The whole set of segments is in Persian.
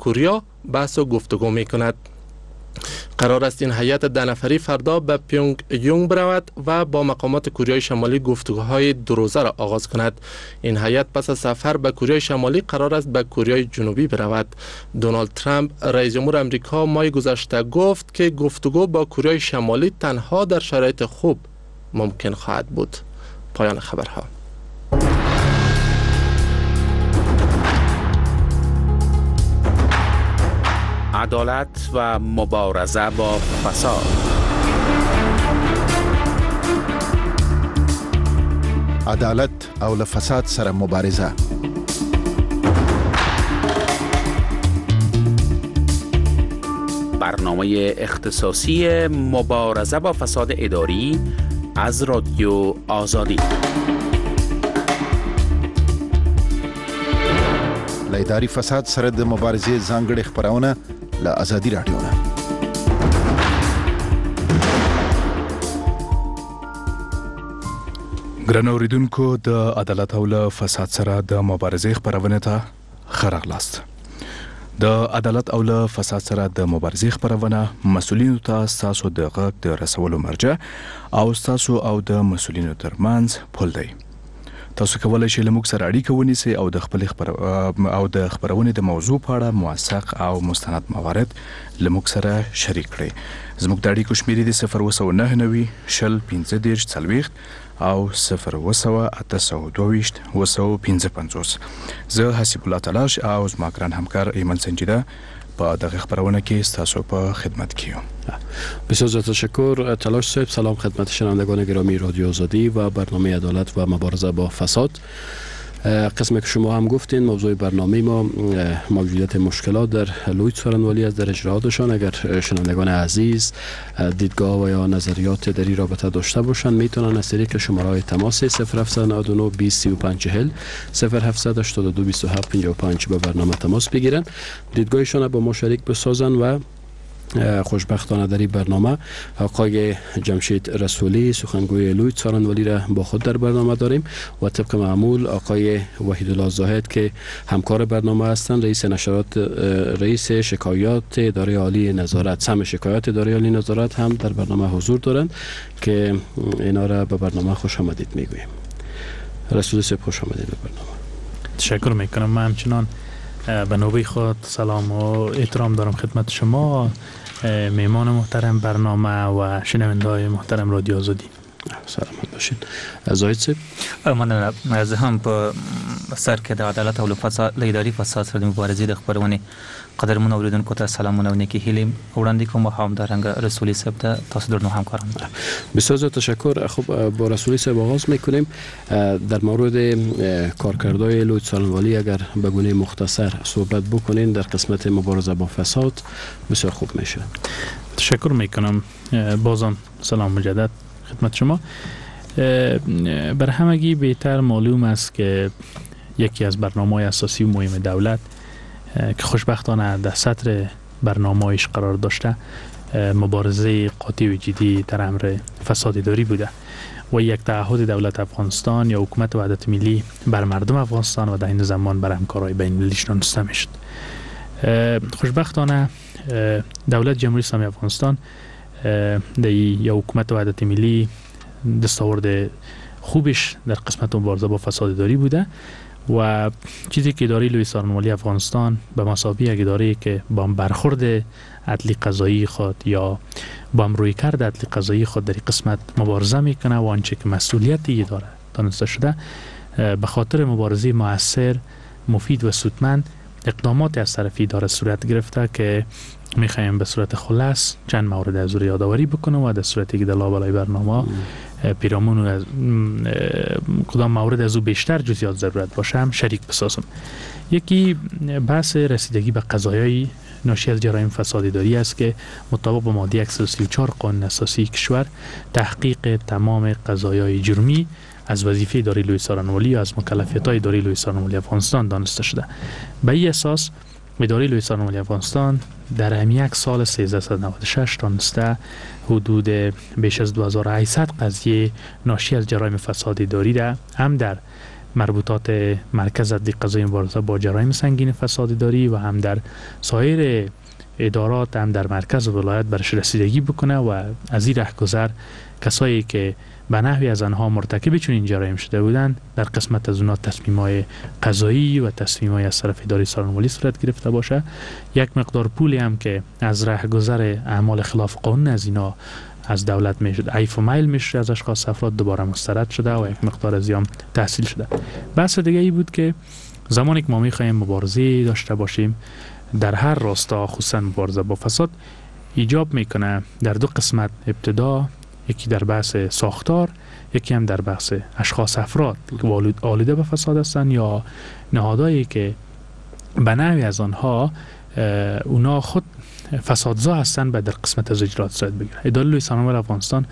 کوریا بحث و گفتگو می کند. قرار است این هیئت 10 نفری فردا به پیونگ یونگ برود و با مقامات کوریای شمالی گفتگوهای 2 روزه را آغاز کند. این هیئت پس از سفر به کوریای شمالی قرار است به کوریای جنوبی برود. دونالد ترامپ رئیس جمهور آمریکا ماه گذشته گفت که گفتگو با کوریای شمالی تنها در شرایط خوب ممکن خواهد بود. پایان خبرها. عدالت و مبارزه با فساد. عدالت او له فساد سره مبارزه. برنامه اختصاصی مبارزه با فساد اداری از رادیو آزادی. له اداري فساد سره د مبارزې ځانګړې خبرونه له آزادي رادیو نه. ګرانو اوریدونکو، د عدالت او له فساد سره د مبارزې خبرونه ته ښه راغلاست. د عدالت او له فساد سره د مبارزې خبرونه مسؤلینو ته ستاسو د غږ د رسولو مرجع او ستاسو او د مسؤلینو ترمنځ پل دی. تاسو کولای شئ له موږ سره اړیکه ونیسئ او د خپل خبرونې د موضوع په اړه موثق او مستند موارد له موږ سره شریک کړئ. زموږ د اړیکو شمیرې د 0999 شل 15 40 او 02822 زه حسیب الله تلاش او زما ګران همکار ایمن سنجیده با دغه خبرونه کې ستاسو په خدمت کې یم. بسیار زیاد تشکر تلاش صاحب. سلام خدمت شنوندگان گرامی رادیو آزادی و برنامه عدالت و مبارزه با فساد. قسمی که شما هم گفتین موضوع برنامه ما موجودیت مشکلات در لوی څارنوالي است در اجرااتشان. اگر شنوندگان عزیز دیدگاه و یا نظریات در این رابطه داشته باشند میتونن از طریق شماره تماس 0799 20 35 40 0782 27 55 به برنامه تماس بگیرن، دیدگاهشان با ما شریک بسازن و خوشبختانه در این برنامه آقای جمشید رسولی سخنگوی لوی څارنوالي را با خود در برنامه داریم و طبق معمول آقای وحیدالله زاهد که همکار برنامه هستند، رئیس نشرات رئیس شکایات اداره عالی نظارت سم شکایات اداره عالی نظارت هم در برنامه حضور دارند که اینا را به برنامه خوش آمدید میگویم. رسولی صاحب خوش آمدید به برنامه. تشکر میکنم. من همچنان به نوبه خود سلام و احترام دارم خدمت شما میمان محترم برنامه و شنونده‌های محترم رادیو آزادی. سلامت باشین. زاهد صاحب من از هم په سر کې د عدالت او اداري فساد سره د مبارزې د خبرونې قدرمن اوریدونکو ته سلامونه و نیکی هیلې وړاندې کوم. همدارنګه رسولی صاحب ته تاسو درنو همکاران. بسیار زیاد تشکر. خب با رسولی صاحب آغاز میکنیم. در مورد کارکردهای لوی څارنوالي اگر به گونه مختصر صحبت بکنین در قسمت مبارزه با فساد بسیار خوب میشه. تشکر میکنم. بازم سلام مجدد خدمت شما. بر همگی بهتر معلوم است که یکی از برنامه‌های اساسی و مهم دولت که خوشبختانه در سطر برنامه‌اش قرار داشته مبارزه قاطع و جدی در امر فساد اداری بوده و یک تعهد دولت افغانستان یا حکومت وحدت ملی بر مردم افغانستان و در این زمان بر همکارای بین‌المللی دانسته میشد. خوشبختانه دولت جمهوری اسلامی افغانستان در یا حکومت وحدت ملی دستاورد خوبش در قسمت مبارزه با فساد اداری بوده و چیزی که اداره لوی څارنوالي افغانستان به مثابه یک اداره که با برخورد عدلی قضایی خود یا با رویکرد عدلی قضایی خود در قسمت مبارزه میکنه و آنچه که مسئولیتی داره دانسته شده به خاطر مبارزه مؤثر مفید و سودمند اقدامات از طرف اداره صورت گرفته که میخوایم به صورت خلاص چند مورد از رو یادآوری بکنم و در صورتی که در لابلای برنامه پیرامون از کدام مورد از او بیشتر جزئیات ضرورت باشه هم شریک بسازم. یکی بحث رسیدگی به قضایای ناشی از جرایم فساد اداری است که مطابق با ماده 134 قانون اساسی کشور تحقیق تمام قضایای جرمی از وظیفه اداره لوی څارنوالي و از مکلفیت‌های اداره لوی څارنوالي افغانستان دانسته شده. به این اساس اداره لوی څارنوالي افغانستان در همین یک سال 1396 دانسته حدود بیش از 2800 قضیه ناشی از جرایم فساد اداری را هم در مربوطات مرکز عدلی قضایی مبارزه با جرایم سنگین فساد اداری و هم در سایر ادارات هم در مرکز و ولایت برش رسیدگی بکنه و از این رهگذر کسایی که به نحوی از آنها مرتکب چنین جرایم شده بودند در قسمت از اونها تصمیم‌های قضایی و تصمیم‌های از طرف اداره سالمالی صورت گرفته باشه. یک مقدار پولی هم که از رهگذر اعمال خلاف قانون از اینا از دولت میشد عیف و میل میشه از اشخاص افراد دوباره مسترد شده و یک مقدار از ایام تحصیل شده. بحث دیگه ای بود که زمانی که ما می‌خوایم مبارزه داشته باشیم در هر راستا، خصوصا مبارزه با فساد، ایجاب میکنه در دو قسمت. ابتدا یکی در بحث ساختار، یکی هم در بحث اشخاص افراد که آلوده به فساد هستند یا نهادهایی که به نحوی از آنها اونا خود فسادزا هستند به در قسمت از اجرات صورت بگیره. اداره لوی سالمالی افغانستان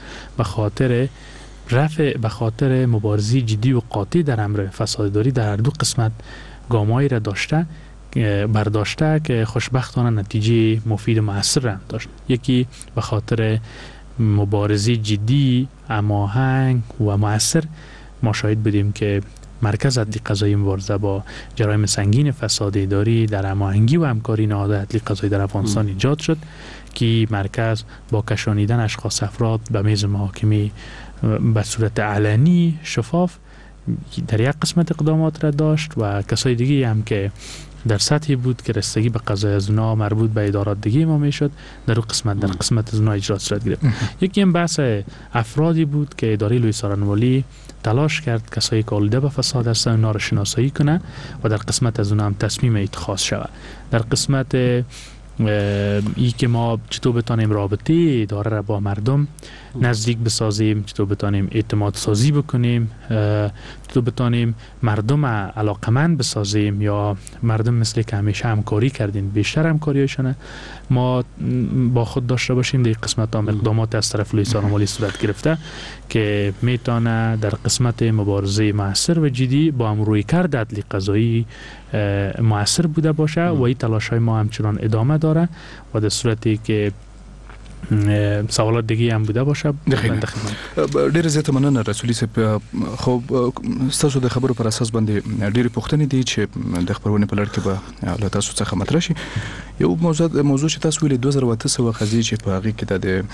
به خاطر مبارزه جدی و قاطع در امر فسادداری در هر دو قسمت گامایی را برداشته که خوشبختانه نتیجه مفید و مؤثر هم داشت. یکی به خاطر مبارزه جدی، هماهنگ و مؤثر ما شاهد بودیم که مرکز عدلی قضایی مبارزه با جرایم سنگین فساد اداری در هماهنگی و همکاری نهادهای عدلی قضایی در افغانستان ایجاد شد که مرکز با کشانیدن اشخاص افراد به میز محاکمه به صورت علنی شفاف در یک قسمت اقدامات را داشت و کسای دیگه هم که در سطحی بود که رسیدگی به قضای از اونا مربوط به ادارات دیگه ما میشد در قسمت از اونا اجرات صورت گرفت. یکی هم بحث افرادی بود که اداره لوی سالمالی تلاش کرد کسایی که آلوده به فساد هستن اونا رو شناسایی کنه و در قسمت از اونا هم تصمیم اتخاذ شود. در قسمت ای که ما چطور بتانیم رابطه اداره را با مردم نزدیک بسازیم، چطور بتانیم اعتماد سازی بکنیم، چطور بتانیم مردم علاقمند بسازیم یا مردم مثل که همیشه همکاری کردین بیشتر همکاریشونه ما با خود داشته باشیم. در قسمت هم اقدامات از طرف لوی سالمالی صورت گرفته که میتونه در قسمت مبارزه مؤثر و جدی با هم روی کرد عدلی قضایی مؤثر بوده باشه و این تلاش های ما همچنان ادامه داره و در صورتی که سوالات دیگه هم بوده باشه ډیر زیات مننه رسولي صاحب. خو تاسو د خبرو پر اساس باندې ډېر پوښتنې دي چې د خبرونې په لړ کې به له تاسو څخه مطرح شي. یو موضوع چې تاسو ویلي 2008 قضیه چې په هغه کې د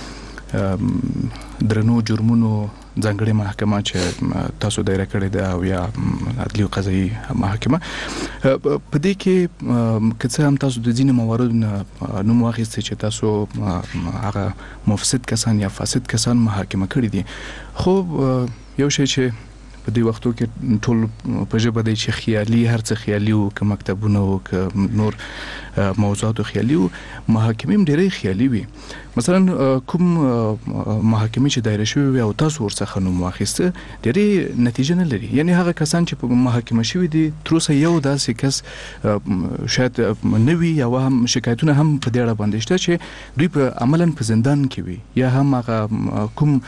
درنو جرمونو ځانګړې محکمه چې تاسو دایره کړې ده او یا عدلي او قضایي محکمه په دې کې که څه هم تاسو د ځینې مواردو نوم واخیستی چې تاسو هغه مفسد کسان یا فاسد کسان محاکمه کړي دي، خو یو شی چې په دې وختو کې ټول په ژبه دی چې خیالي هر څه خیالي او که مکتبونه او که نور موضوعات خیالي او محاکمې هم ډېرې خیالي وي. مثلا کوم محاکمې چې دایره شوي وي او تاسو ورڅخه نوم واخیسته ډېرې نتیجه نه لري، یعنی هغه کسان چې په محاکمه شوي دي تر اوسه یو داسې کس شاید نه وي یا هم شکایتونه هم په دې اړه باندې شته چې دوی په عملاً په زندان کې وي یا هم هغه کوم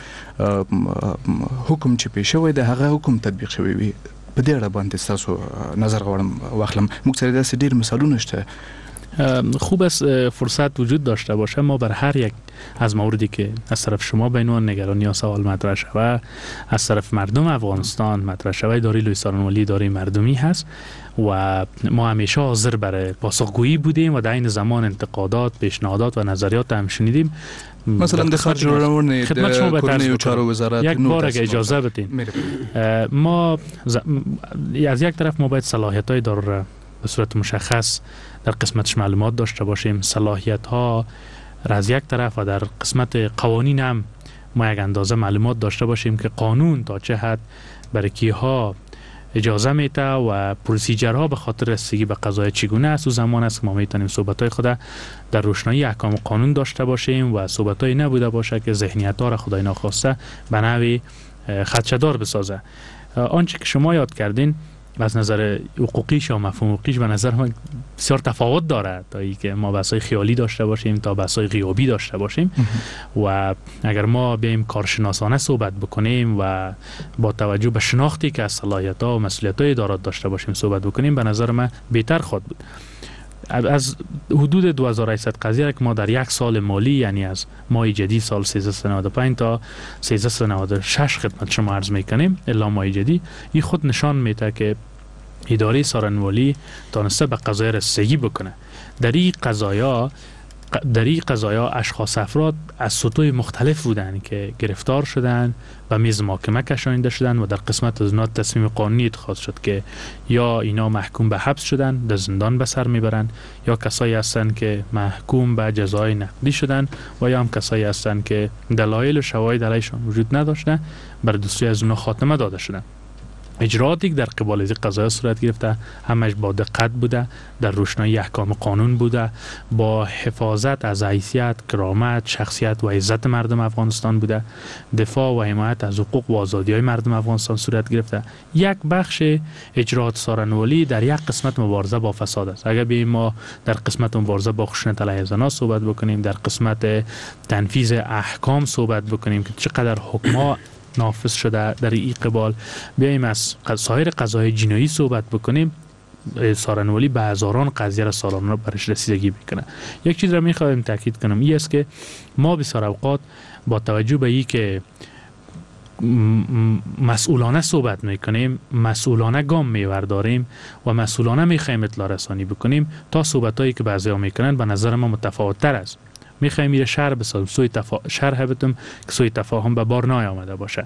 حکم چې پېښ شوی دی هغه حکم تطبیق شوی وي. په دې اړه باندې تاسو نظر غواړم واخلم. موږ سره داسې ډېر مثالونه شته. خوب است فرصت وجود داشته باشه ما بر هر یک از موردی که از طرف شما به عنوان نگرانی یا سوال مطرح شود از طرف مردم افغانستان مطرح شود، اداره لوی سالمالی اداره مردمی هست و ما همیشه حاضر برای پاسخگویی بودیم و در این زمان انتقادات، پیشنهادات و نظریات هم شنیدیم. مثلا د خارج روان خدمت شما به کورنۍ چارو وزارت یک بار اگه اجازه بدین ما از یک طرف ما باید صلاحیت‌های اداره را به صورت مشخص در قسمتش معلومات داشته باشیم، صلاحیت ها را از یک طرف و در قسمت قوانین هم ما یک اندازه معلومات داشته باشیم که قانون تا چه حد برای کیها اجازه میده و پروسیجرها به خاطر رسیدگی به قضای چگونه است. و زمان است که ما میتونیم صحبت‌های خود در روشنایی احکام قانون داشته باشیم و صحبت‌های نبوده باشه که ذهنیت‌ها را خدای ناخواسته به نحوی خدشه‌دار بسازه. آنچه که شما یاد کردین از نظر حقوقیش یا مفهوم حقوقیش به نظر من بسیار تفاوت داره تا ای که ما بحث‌های خیالی داشته باشیم تا بحث‌های غیابی داشته باشیم و اگر ما بیایم کارشناسانه صحبت بکنیم و با توجه به شناختی که از صلاحیت‌ها و مسئولیت‌های ادارات داشته باشیم صحبت بکنیم به نظر من بهتر خواهد بود. از حدود 2800 قضیه که ما در یک سال مالی، یعنی از ماه جدید سال 1395 تا 1396 خدمت شما عرض میکنیم الا ماه جدید، این خود نشان میده که اداره سارنوالی تانسته به قضایا رسیدگی بکنه. در این قضایا اشخاص افراد از سطوح مختلف بودن که گرفتار شدن، به میز محاکمه کشانیده شدن و در قسمت از اینا تصمیم قانونی اتخاذ شد که یا اینا محکوم به حبس شدن، در زندان به سر میبرن، یا کسایی هستن که محکوم به جزای نقدی شدن و یا هم کسایی هستن که دلایل و شواهد علیشان وجود نداشته، بر دستوری از اونا خاتمه داده شدن. اجرااتی که در قبال از قضایا صورت گرفته همش با دقت بوده، در روشنایی احکام قانون بوده، با حفاظت از حیثیت، کرامت، شخصیت و عزت مردم افغانستان بوده، دفاع و حمایت از حقوق و آزادی‌های مردم افغانستان صورت گرفته. یک بخش اجراات سارنوالی در یک قسمت مبارزه با فساد است. اگر بیاییم ما در قسمت مبارزه با خشونت علیه زنان صحبت بکنیم، در قسمت تنفیذ احکام صحبت بکنیم که چقدر حکم‌ها نافذ شده در این قبال، بیاییم از سایر قضاهای جنایی صحبت بکنیم، سارنوالی به هزاران قضیه را سالانه برش رسیدگی میکنه. یک چیز را میخوایم تاکید کنم، این است که ما بسیار اوقات با توجه به این که مسئولانه صحبت میکنیم، مسئولانه گام میورداریم و مسئولانه میخوایم اطلاع رسانی بکنیم، تا صحبتایی که بعضیا میکنن به نظر ما متفاوت تر است. میخوایم میره شرح بسازیم، شرح بدم که سوی تفاهم به بار نیامده باشه.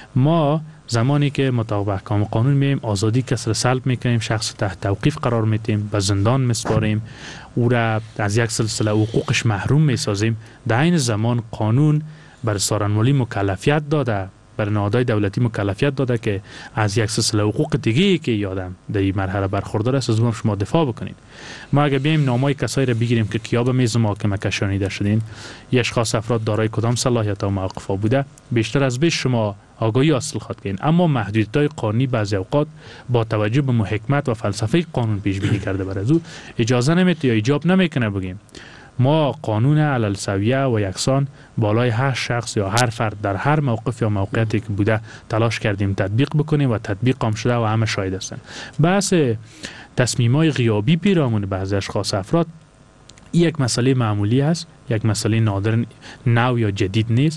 ما زمانی که مطابق احکام قانون میم آزادی کس را سلب میکنیم، شخص تحت توقیف قرار میدیم، به زندان میسپاریم، او را از یک سلسله حقوقش محروم میسازیم، در این زمان قانون بر سارنوالی مکلفیت داده، بر نهادهای دولتی مکلفیت داده که از یک سلسله حقوق دیگه که یادم در این مرحله برخوردار است از اون شما دفاع بکنید. ما اگه بیایم نامای کسایی را بگیریم که کیا به میز محاکمه کشانیده شدین، یک اشخاص افراد دارای کدام صلاحیت و موقف بوده، بیشتر از بیش شما آگاهی حاصل خواهد کنید. اما محدودیت‌های قانونی بعضی اوقات با توجه به حکمت و فلسفه قانون پیش بینی کرده بر از او اجازه نمیده یا ایجاب نمیکنه بگیم ما قانون علل سویه و یکسان بالای هر شخص یا هر فرد در هر موقف یا موقعیتی که بوده تلاش کردیم تطبیق بکنیم و تطبیق هم شده و همه شاهد هستند. بحث تصمیم‌های غیابی پیرامون بعضی اشخاص افراد یک مسئله معمولی است، یک مسئله نادر نو یا جدید نیست.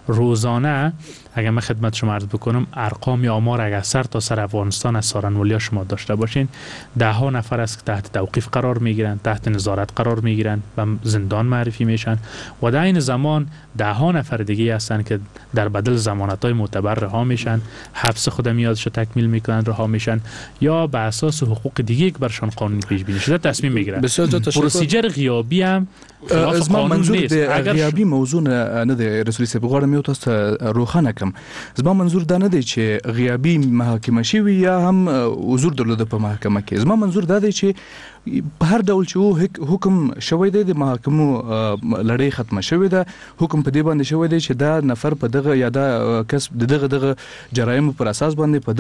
روزانه اگر من خدمت شما عرض بکنم ارقام یا آمار اگر سر تا سر افغانستان از سارنوالی شما داشته باشین، ده ها نفر است که تحت توقیف قرار میگیرن، تحت نظارت قرار میگیرن و زندان معرفی میشن و در این زمان ده ها نفر دیگه هستن که در بدل ضمانت های معتبر رها میشن، حبس خود میادش رو تکمیل میکنن، رها میشن یا به اساس حقوق دیگه که برشان قانونی پیش بینی شده تصمیم میگیرن. پروسیجر غیابی هم از ما منظور د غیابی موضوع نه دی رسولي صاحب، غواړم یو تاسو روښانه کړم. زما منظور دا نه دی چې غیابی محاکمه شوی یا هم حضور درلوده په محکمه کې. زما منظور دا دی چې په هر ډول چې حکم شوی دی د محاکمو لړۍ ختمه شوی ده، حکم په دې باندې شوی دی چې دا نفر په دغه یا دا کس دغه جرایم پر اساس باندې په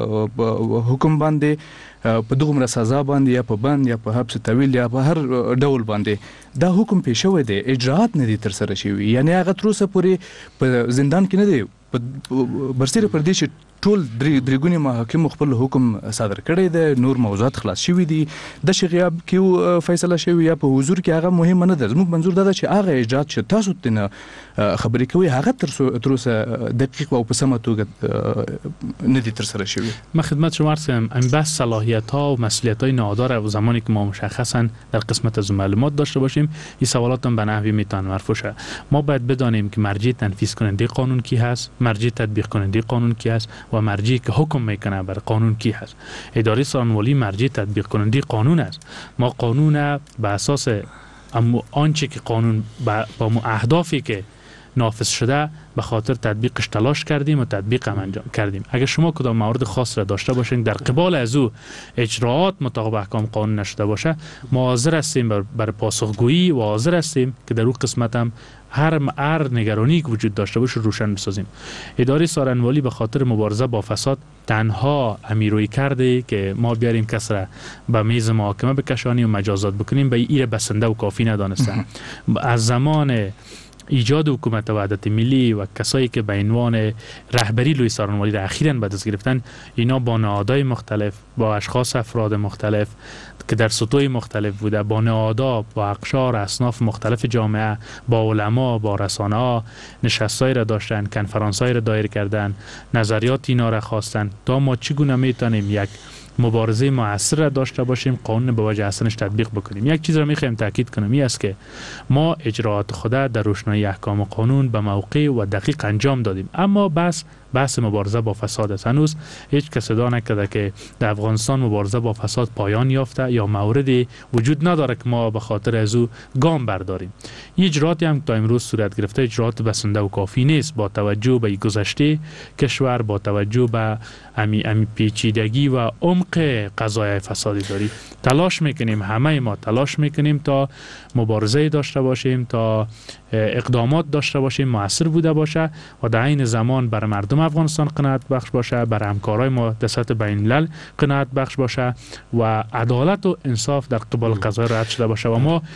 دغه حکم باندې په دغه سزا باندې یا په بند یا په حبس طویل یا په هر ډول باندې دا حکم پیښ شوی دی، اجراات نه دي تر سره شوی، یعنی هغه تر اوسه پورې په زندان کې نه دی، برسېره پر دې چې ټول درې محاکم خپل حکم صادر کړی دی، نور موضوعات خلاص شوی دي، د غیاب کې فیصله شوی یا په حضور کې هغه مهم نه ده. زموږ منظور دا ده چې هغه اجراات چې تاسو تنه خبرې کوي هغه تر اوسه دقیق او په سمه توګه نه دي تر سره شوی. ما خدمت شما عرض کنم این بحث صلاحیت ها و مسئولیت های نادار و زمانی که ما مشخصا در قسمت از معلومات داشته باشیم این سوالات هم به نحوی میتونه مرفوع شه. ما باید بدانیم که مرجع تنفیذ کننده قانون کی هست، مرجع تطبیق کننده قانون کی هست و مرجعی که حکم میکنه بر قانون کی هست. اداره سارنوالی مرجع تطبیق کننده قانون است. ما قانون به اساس آنچه که قانون با اهدافی که نافذ شده به خاطر تطبیقش تلاش کردیم و تطبیق هم انجام کردیم. اگر شما کدام موارد خاص را داشته باشین در قبال از او اجراات مطابق احکام قانون نشده باشه، ما حاضر هستیم بر پاسخگویی و حاضر هستیم که در اون قسمت هم هر نگرانی که وجود داشته باشه روشن بسازیم. اداره سارنوالی به خاطر مبارزه با فساد تنها امیروی کرده که ما بیاریم کس را به میز محاکمه بکشانیم و مجازات بکنیم به این بسنده و کافی ندانستن. از زمان ایجاد حکومت وحدت ملی و کسایی که به عنوان رهبری لوی سارنوالی را اخیراً به دست گرفتن، اینا با نهادهای مختلف، با اشخاص افراد مختلف که در سطوح مختلف بوده، با نهادها، با اقشار اصناف مختلف جامعه، با علما، با رسانه ها نشستایی را داشتن، کنفرانسایی را دایر کردن، نظریات اینا را خواستن تا ما چگونه میتونیم یک مبارزه مؤثر را داشته باشیم، قانون به وجه اصلش تطبیق بکنیم. یک چیز را میخوایم تاکید کنم، این است که ما اجراءات خود در روشنایی احکام قانون به موقع و دقیق انجام دادیم، اما بحث مبارزه با فساد است. هنوز هیچ کس ادعا نکرده که در افغانستان مبارزه با فساد پایان یافته یا موردی وجود نداره که ما به خاطر از او گام برداریم. این اجرااتی هم تا امروز صورت گرفته اجراات بسنده و کافی نیست. با توجه به گذشته کشور، با توجه به امی پیچیدگی و عمق قضایای فسادی داری، تلاش میکنیم، همه ما تلاش میکنیم تا مبارزه داشته باشیم، تا اقدامات داشته باشیم مؤثر بوده باشه و در عین زمان بر مردم افغانستان قناعت بخش باشه، بر همکارای ما در سطح بین الملل قناعت بخش باشه و عدالت و انصاف در قبال قضایی رعایت شده باشه. و ما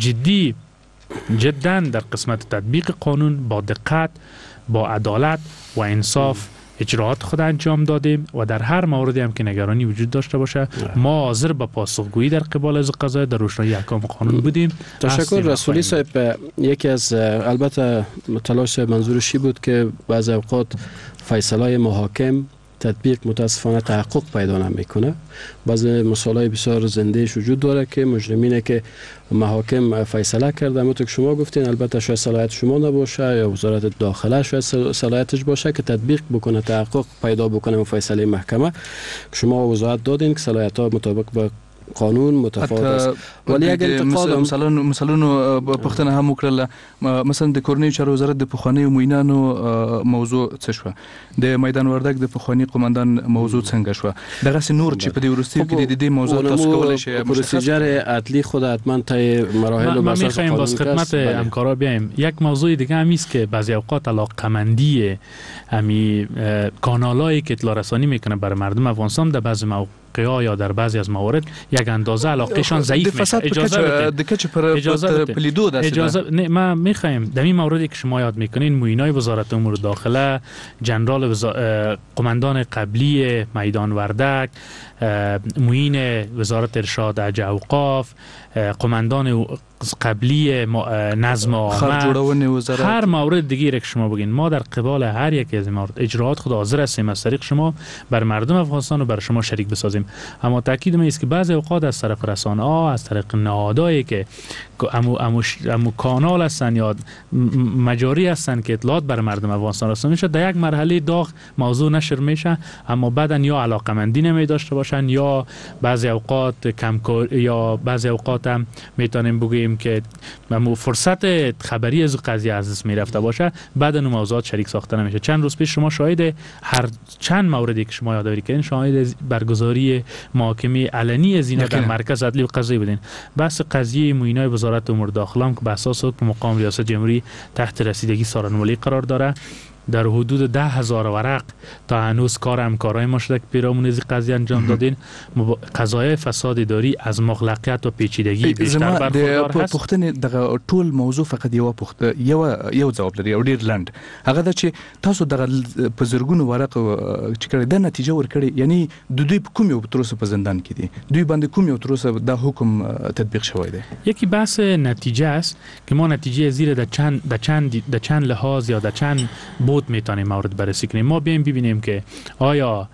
جدا در قسمت تطبیق قانون با دقت، با عدالت و انصاف اجراات خود انجام دادیم و در هر موردی هم که نگرانی وجود داشته باشه ما حاضر به پاسخگویی در قبال از قضایا در روشنایی احکام قانون بودیم. تشکر رسولی صاحب. یکی از البته تلاش منظورشی بود که بعضی اوقات فیصله‌های محاکم تطبیق متاسفانه تحقق پیدا نمیکنه. بعضی مثالای بسیار زندهش وجود داره که مجرمینه که محاکم فیصله کرده، همونطور که شما گفتین، البته شاید صلاحیت شما نباشه یا وزارت داخله شاید صلاحیتش باشه که تطبیق بکنه، تحقق پیدا بکنه فیصله محکمه. شما وضاحت دادین که صلاحیت ها مطابق با قانون متفاوت است، ولی اگر انتقاد مثلا پختنه هم وکړه، مثلا د کورنۍ چارو وزارت د پخواني موینانو موضوع څه شو، د میدان وردګ د پخواني قومندان موضوع څنګه شو، دغه نور چې په دې ورستي کې د دې موضوع تاسو کولای شئ پروسیجر عدلی خود حتما طی مراحل و ما می‌خوایم باز خدمت همکارا بیایم. یک موضوع دیگه هم است که بعضی اوقات علاقه‌مندی امی کانالایی که اطلاع رسانی میکنه بر مردم افغانستان در بعضی موقع‌ها یا در بعضی از موارد یک اندازه علاقهشان ضعیف میشه. اجازه نه، ما میخوایم در این موردی که شما یاد میکنین، معینای وزارت امور داخله، جنرال قماندان قبلی میدان وردک، معین وزارت ارشاد حج اوقاف، قماندان قبلی نظم آمد، هر مورد دیگه که شما بگین، ما در قبال هر یک از این مورد اجراات خود حاضر هستیم از طریق شما بر مردم افغانستان و بر شما شریک بسازیم. اما تاکید من است که بعضی اوقات از طرف رسانه‌ها، از طریق نهادهایی که امو کانال هستن یا مجاری هستن که اطلاعات بر مردم افغانستان رسانده میشه، در یک مرحله داغ موضوع نشر میشه، اما بعدن یا علاقمندی نمی داشته باشن یا بعضی اوقات کمکار، یا بعضی اوقات هم میتونیم بگیم که فرصت خبری از قضیه از دست میرفته باشه، بعدن موضوعات شریک ساخته نمیشه. چند روز پیش شما شاهد هر چند موردی که شما یادآوری کردین، شاهد برگزاری محاکمه علنی از اینا در مرکز عدلی و قضایی بودین. بحث قضیه معینای وزارت امور داخله که به اساس حکم مقام ریاست جمهوری تحت رسیدگی سارنولی قرار داره، در حدود 10,000 ورق تا هنوز کار همکارای ما شده که پیرامون از قضیه انجام دادین. قضایای فساد اداری از مغلقیت و پیچیدگی بیشتر برخوردار هست. پختن دغه ټول موضوع فقط یو جواب لري او ډیر لنډ، هغه د چې تاسو دغه په زرګونو ورق چې کړی د نتیجه ورکړي، یعنی د دوی په کوم یو تروسه په زندان کې دي، دوی باندې کوم یو تروسه د حکم تطبیق شوی دی؟ یکی بحث نتیجه است که ما نتیجه زیر د چند لحاظ یا د چند بود میتونیم مورد بررسی کنیم. ما بیایم ببینیم که آیا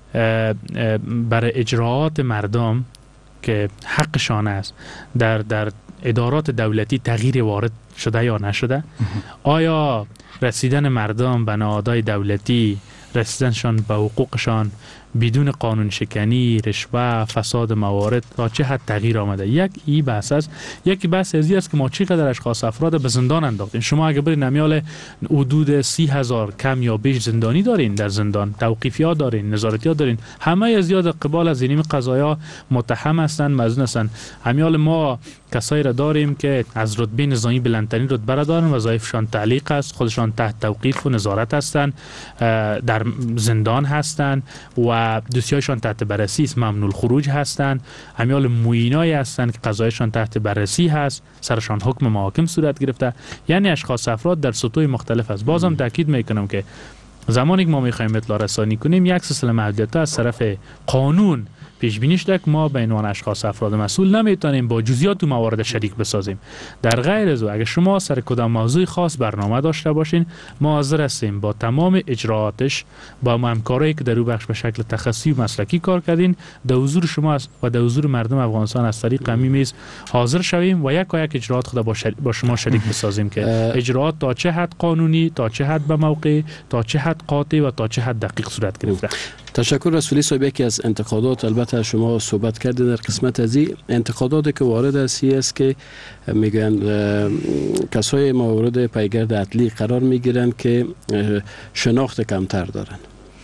برای اجراعات مردم که حقشان است در ادارات دولتی تغییر وارد شده یا نشده، آیا رسیدن مردم به نهادهای دولتی، رسیدنشان به حقوقشان بدون قانون شکنی، رشوه، فساد موارد تا چه حد تغییر آمده. یک این بحث است. یکی بحث ازی است که ما چقدر اشخاص افراد به زندان انداختیم. شما اگه برین نمیال حدود 30,000 کم یا بیش زندانی دارین، در زندان توقیفیات دارین، نظارتیات دارین، همه از زیاد قبال از اینیم قضایا متهم هستند، مظنون هستند. همیال ما کسایی را داریم که از رتبه نظامی بلندترین رتبه را دارن، وظایفشان تعلیق است، خودشان تحت توقیف و نظارت هستند، در زندان هستند و دوسیهایشان تحت بررسی است، ممنوع الخروج هستند. همیال معینایی هستند که قضایشان تحت بررسی هست، سرشان حکم محاکم صورت گرفته. یعنی اشخاص افراد در سطوح مختلف است. بازم تاکید میکنم که زمانی که ما میخوایم اطلاع رسانی کنیم، یک سلسله محدودیت‌ها از طرف قانون پیش بینی شده که ما به عنوان اشخاص افراد مسئول نمیتونیم با جزئیات و موارد شریک بسازیم. در غیر از او اگر شما سر کدام موضوع خاص برنامه داشته باشین، ما حاضر هستیم با تمام اجرااتش با همکارایی که در او بخش به شکل تخصصی و مسلکی کار کردین در حضور شما و در حضور مردم افغانستان از طریق همین میز حاضر شویم و یک اجراات خود با شما شریک بسازیم که اجراات تا چه حد قانونی، تا چه حد به موقع، تا چه حد قاطع و تا چه حد دقیق صورت گرفته. تشکر رسولی صاحب. یکی از انتقادات البته شما صحبت کردید در قسمت ازی انتقاداتی که وارد است که میگن کسای مورد پیگرد عدلی قرار میگیرن که شناخت کمتر دارن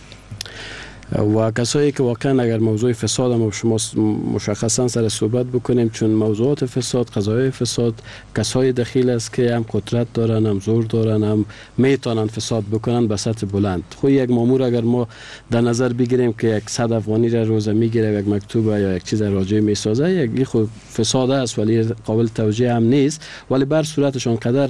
و کسایی که واقعا اگر موضوع فساد هم شما مشخصا سر صحبت بکنیم، چون موضوعات فساد، قضایای فساد کسای دخیل است که هم قدرت دارن، هم زور دارن، هم میتونن فساد بکنن به سطح بلند. خب یک مامور اگر ما در نظر بگیریم که 100 افغانی را روزه میگیره، یک مکتوب یا یک چیز راجع میسازه، یک خود فساد است ولی قابل توجیه هم نیست، ولی بر صورتشون قدر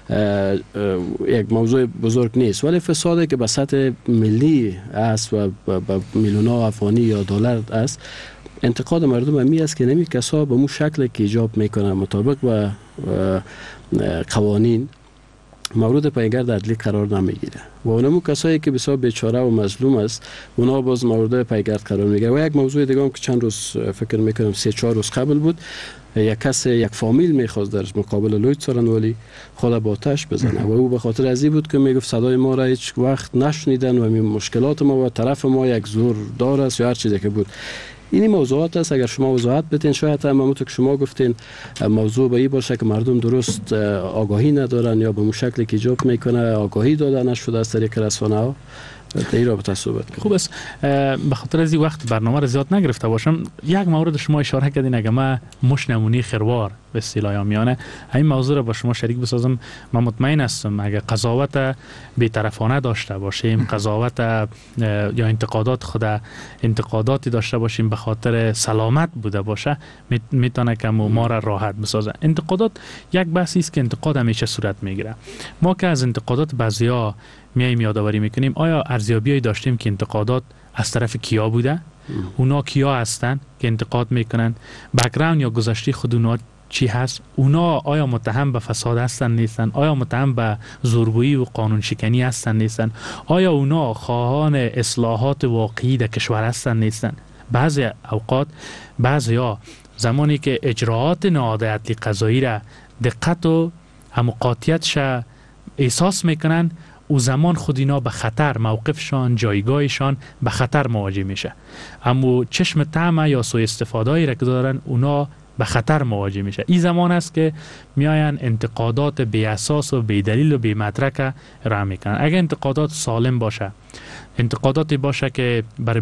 یک موضوع بزرگ نیست. ولی فسادی که به سطح ملی است و به میلیون‌ها افغانی یا دلار است، انتقاد مردم همی است که نمی کسا به مو شکل که ایجاب میکنه مطابق با قوانین مورد پیگرد عدلی قرار نمیگیره و اونمو کسایی که بسیار بیچاره و مظلوم است اونا باز مورد پیگرد قرار میگیره. و یک موضوع دیگه هم که چند روز فکر میکنم 3-4 روز قبل بود، یک فامیل میخواست در مقابل لوید سارنوالی خود با آتش بزنه و او به خاطر ازی بود که میگفت صدای ما را هیچ وقت نشنیدن و مشکلات ما و طرف ما یک زور دار است یا هر چیزی که بود. این موضوعات است اگر شما وضاحت بدین، شاید هم همونطور که شما گفتین موضوع به این باشه که مردم درست آگاهی ندارن یا به اون شکلی که ایجاب میکنه آگاهی داده نشده از طریق رسانه‌ها. در این رابطه صحبت کنیم. خوب است. به خاطر از این وقت برنامه را زیاد نگرفته باشم، یک مورد شما اشاره کردین اگه ما مش نمونه خروار به اصطلاح میانه این موضوع را با شما شریک بسازم، من مطمئن هستم اگه قضاوت بی‌طرفانه داشته باشیم، قضاوت یا انتقاداتی داشته باشیم به خاطر سلامت بوده باشه، میتونه که ما را راحت بسازه. انتقادات یک بحثی است که انتقاد همیشه صورت میگیره. ما که از انتقادات بعضیا میایم یادآوری میکنیم، آیا ارزیابیایی داشتیم که انتقادات از طرف کیا بوده؟ اونا کیا هستن که انتقاد میکنن؟ بک‌گراند یا گذشته خود اونا چی هست؟ اونا آیا متهم به فساد هستن نیستن؟ آیا متهم به زورگویی و قانون شکنی هستن نیستن؟ آیا اونا خواهان اصلاحات واقعی در کشور هستن نیستن؟ بعضی اوقات بعضیا زمانی که اجراعات نهاد عدلی قضایی را دقت و قاطعیتش احساس میکنن، او زمان خود اینا به خطر، موقفشان، جایگاهشان به خطر مواجه میشه. اما چشم طمع یا سوء استفاده‌ای را که دارن اونا به خطر مواجه میشه. این زمان است که میاین انتقادات بی اساس و بی دلیل و بی مدرک را میکنن. اگر انتقادات سالم باشه، انتقاداتی باشه که بر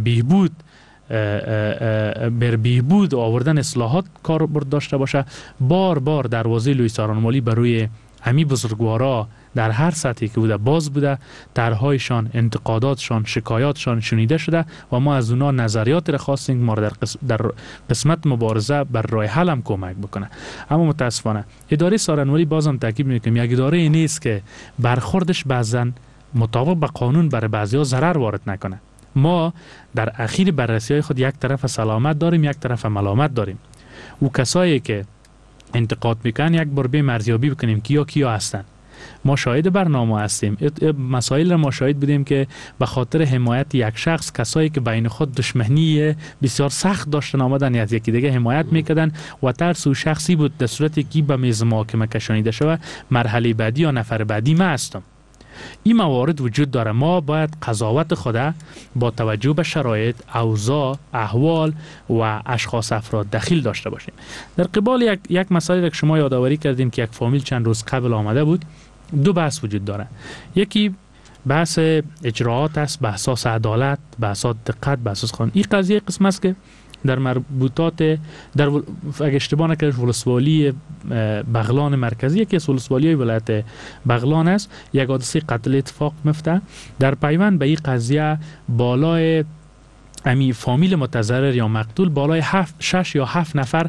بهبود آوردن اصلاحات کاربرد داشته باشه، بار بار دروازه لویید سارنوالی بروی همین بزرگوارا در هر سطحی که بوده باز بوده، طرحهایشان، انتقاداتشان، شکایاتشان شنیده شده و ما از اونا نظریات را خواستیم که ما در قسمت مبارزه بر راه حل هم کمک بکنه. اما متاسفانه اداره سارنوالی بازم تاکید میکنم یک اداره نیست که برخوردش بعضن مطابق با قانون برای بعضیا ضرر وارد نکنه. ما در اخیر بررسی‌های خود یک طرف سلامت داریم، یک طرف ملامت داریم. او کسایی که انتقاد میکنن یک بار به ارزیابی بکنیم کیا هستن. ما شاهد برنامه هستیم، مسائل ما شاهد بودیم که به خاطر حمایت یک شخص کسایی که بین خود دشمنی بسیار سخت داشتن آمدن از یکی دیگه حمایت میکردن و ترس او شخصی بود در صورتی که به میز محاکمه کشانیده شده مرحله بعدی یا نفر بعدی ما هستم. این موارد وجود داره. ما باید قضاوت خود با توجه به شرایط، اوضاع، احوال و اشخاص افراد دخیل داشته باشیم. در قبال یک مسئله که شما یادآوری کردین که یک فامیل چند روز قبل آمده بود، دو بحث وجود داره. یکی بحث اجراعات است، به اساس عدالت، به اساس دقت، به اساس قانون. این قضیه قسم است که در مربوطات اگه اشتباه نکنم ولسوالی بغلان مرکزی که ولسوالی ولایت بغلان است، یک حادثه قتل اتفاق میفته. در پیوند به این قضیه بالای امی فامیل متضرر یا مقتول بالای 6 یا 7 نفر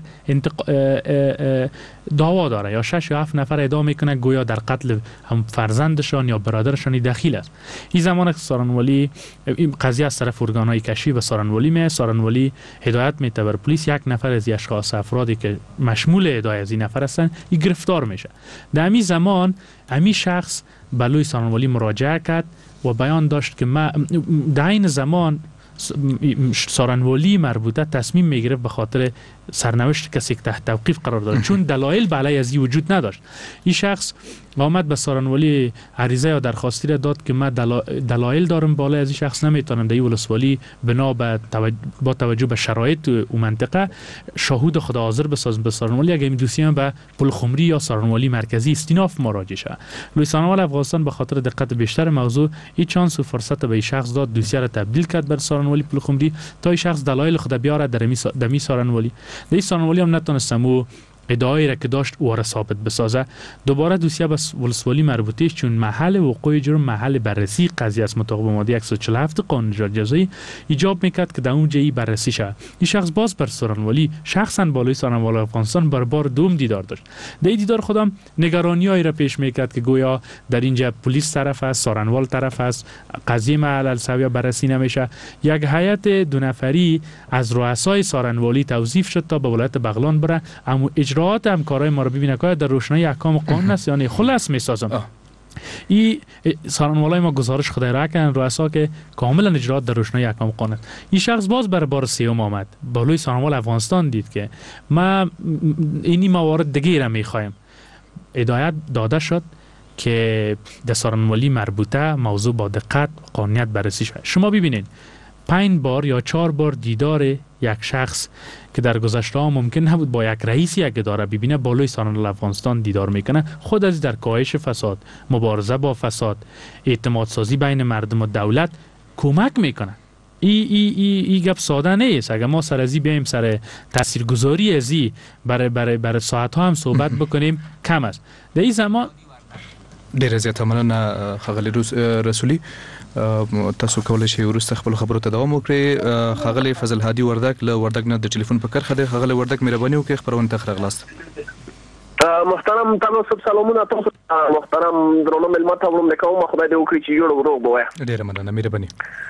دعوا داره یا 6 یا 7 نفر ادعا میکنه گویا در قتل هم فرزندشان یا برادرشان دخیل است. این زمان که سارنوالی این قضیه از طرف ارگانهای کشفی و سارنوالی می سارنوالی هدایت میده بر پلیس یک نفر از اشخاص افرادی که مشمول ادعای از این نفر هستن این گرفتار میشه. در همین زمان همین شخص به لوی سارنوالی مراجعه کرد و بیان داشت که ما در این زمان سارنوالی مربوطه تصمیم میگرفت به خاطر سرنوشت کسی که تحت توقیف قرار داره چون دلایل علیه از این وجود نداشت. این شخص آمد به سارنوالی عریضه یا درخواستی را داد که من دلایل دارم بالای از این شخص نمیتونم در این ولسوالی بنا با توجه به شرایط او منطقه شاهد خدا حاضر بسازم به سارنوالی اگه این دوسیه به پلخمری یا سارنوالی مرکزی استیناف مراجعه شه. لوی سارنوالی افغانستان به خاطر دقت بیشتر موضوع این چانس و فرصت به این شخص داد دوسیه را تبدیل کرد بر سارنوالی پلخمری تا این شخص دلایل خدا بیاره در می سارنوالی. در این سارنوالی هم نتونستم ادعایی را که داشت او را ثابت بسازه. دوباره دوسیه به ولسوالی مربوطه چون محل وقوع جرم محل بررسی قضیه است مطابق ماده 147 قانون جزایی ایجاب میکرد که در اونجا ای بررسی شه. این شخص باز بر سارنوالی شخصا بالای سارنوالی افغانستان بر بار دوم دیدار داشت. در این دیدار خودم نگرانیایی را پیش میکرد که گویا در اینجا پلیس طرف است، سارنوال طرف است، قضیه محل السویه بررسی نمیشه. یک هیئت دو نفری از رؤسای سارنوالی توظیف شد تا به ولایت بغلان بره اما اجراعات همکارای ما رو ببینه که در روشنایی احکام قانون است یعنی خلاص میسازم. این سارنوالای ما گزارش خدای را کردن رؤسا که کاملا اجراعات در روشنایی احکام قانون است. این شخص باز برای بار سوم آمد بالای سارنوال افغانستان دید که ما اینی موارد دیگه را میخوایم. هدایت داده شد که در سارنوالی مربوطه موضوع با دقت قانونیت بررسی شود. شما ببینید 5 بار یا 4 بار دیدار یک شخص که در گذشته ها ممکن نبود با یک رئیس یک اداره ببینه بالای سارنوال افغانستان دیدار میکنه خود از در کاهش فساد، مبارزه با فساد، اعتماد سازی بین مردم و دولت کمک میکنه. ای گپ ساده نیست. اگر ما سر ازی بیایم سر تاثیرگذاری ازی برای ساعت ها هم صحبت بکنیم کم است. در این زمان ډیر زیات مننه خغلی رسولی تاسو کولای شئ ورسته خپل خبرو ته دوام وکړئ. خغلی فضل هادي وردک له وردک نه د ټلیفون په کرخه دی. خغلی وردک مهرباني وکړئ خبرونه ته خرغلاست. محترم تاسو سلامونه تاسو محترم درنو ملمت هم د کوم خدای دې وکړي چې جوړ ورو بوه. ډیر مننه مهرباني.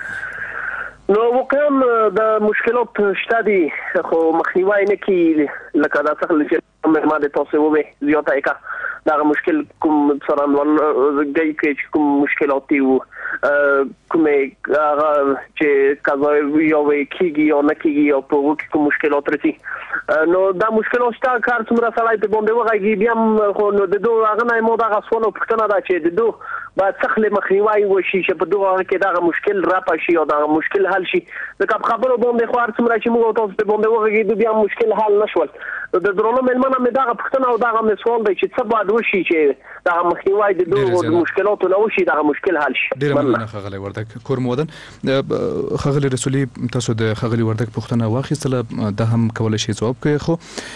نو واقعا د مشکلات شته دي خو مخنیوي نه کی لکه دا څه چې ما د تاسو وې زیاته کا دا مشکل کوم سارنوال گئی کې کوم مشکلات دي او کومه چې کاغذ یا وکیږي یا نه کیږي یا په وګ کوم مشکلات رسي نو دا مشکلات شته کار څومره سړی په باندې وغږی بیا خو نو د دوه هغه نه مو دا غسونه پښتنه دا چې د دوه با څخله مخنیوي وشي چې په دوه کې دا مشکل را پاشي او دا مشکل حل شي د خبرو باندې خو هر څومره چې موږ تاسو په باندې وغږی بیا مشکل حل نشول د درونو ملمنه مې دا پښتنه او دا مسول دی چې څه باید وشي چې دا مخنیوي د دوه مشکلاتو نه وشي دا مشکل حل شي. ډیر مننه خغلی وردک کور مودن. خغلی رسولی تاسو د خغلی وردک پښتنه واخیستله دا هم کولای شي جواب کوي خو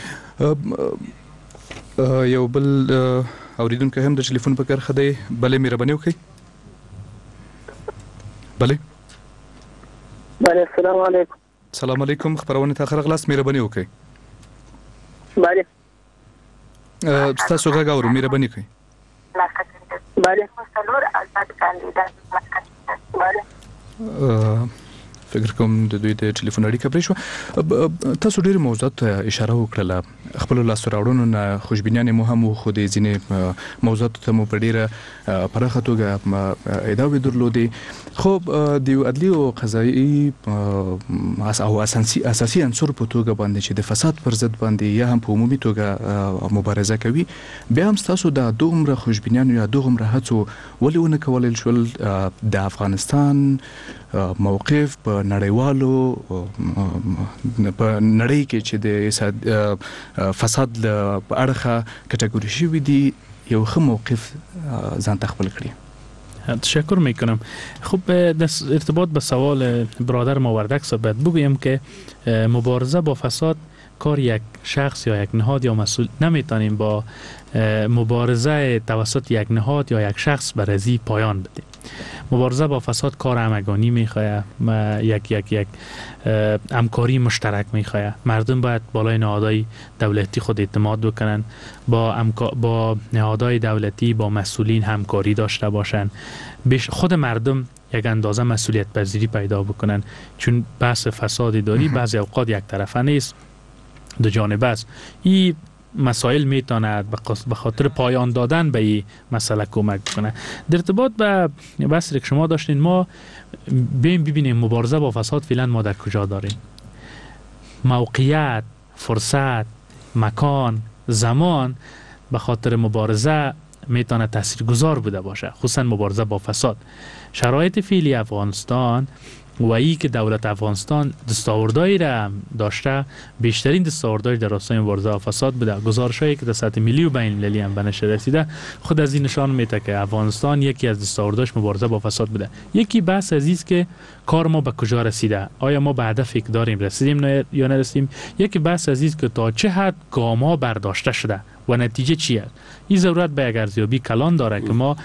یو بل اوریدونکو هم د ټلیفون په کرخه دی. بلې مهرباني وکړئ. بلې السلام علیکم. السلام علیکم. خبرونه ته خرغلاست مهرباني وکړئ. بله تاسو غږ اورو مهرباني وکړئ. بله فکر کوم د دوی د ټلیفون اړیکه پرې شو. تاسو ډېر موضوعات ته اشاره وکړه. خپل لاسته راوړنو نه خوشبینانه مو هم خو د ځینې موضوعات ته مو په ډېره پراخه توګه ادعاوې درلودې خو د عدلي او قضایي او اساسي عنصر په توګه باندې چې د فساد پر ضد باندې یا هم په عمومي توګه مبارزه کوي بیا هم تاسو د دومره خوشبینانه یا دومره هڅو ولې ونه کولای شول د افغانستان موقف په نړیوالو په نړۍ کې چې د فساد په اړه کټګوري شوی دی یو ښه موقف ځان تخپل کړی. تشکر میکنم. خب در ارتباط به سوال برادر ما وردک صاحب بگویم که مبارزه با فساد کار یک شخص یا یک نهاد یا مسئول نمیتونیم با مبارزه توسط یک نهاد یا یک شخص برازی پایان بدیم. مبارزه با فساد کار همگانی میخواد، یک همکاری مشترک میخواد. مردم باید بالای نهادهای دولتی خود اعتماد بکنن، با نهادهای دولتی، با مسئولین همکاری داشته باشن، خود مردم یک اندازه مسئولیت پذیری پیدا بکنن، چون بحث فساد اداری بعضی اوقات یک طرفه نیست، دو جانبه است. این مسائل میتواند به خاطر پایان دادن به این مسئله کمک کنه. در ارتباط به بحثی که شما داشتین، ما ببینیم مبارزه با فساد فعلا ما در کجا داریم. موقعیت، فرصت، مکان، زمان به خاطر مبارزه میتونه تاثیرگذار بوده باشه، خصوصا مبارزه با فساد. شرایط فعلی افغانستان و ای که دولت افغانستان دستاوردهایی را داشته، بیشترین دستاوردهای در راستای مبارزه با فساد بوده. گزارش‌هایی که در سطح ملی و بین المللی هم به نشر رسیده خود از این نشان میده که افغانستان یکی از دستاوردهاش مبارزه با فساد بوده. یکی بحث عزیز که کار ما به کجا رسیده، آیا ما به هدفی که داریم رسیدیم یا نرسیدیم. یکی بحث عزیز که تا چه حد گام‌ها برداشته شده و نتیجه چیه. این ضرورت به یک ارزیابی کلان داره که ما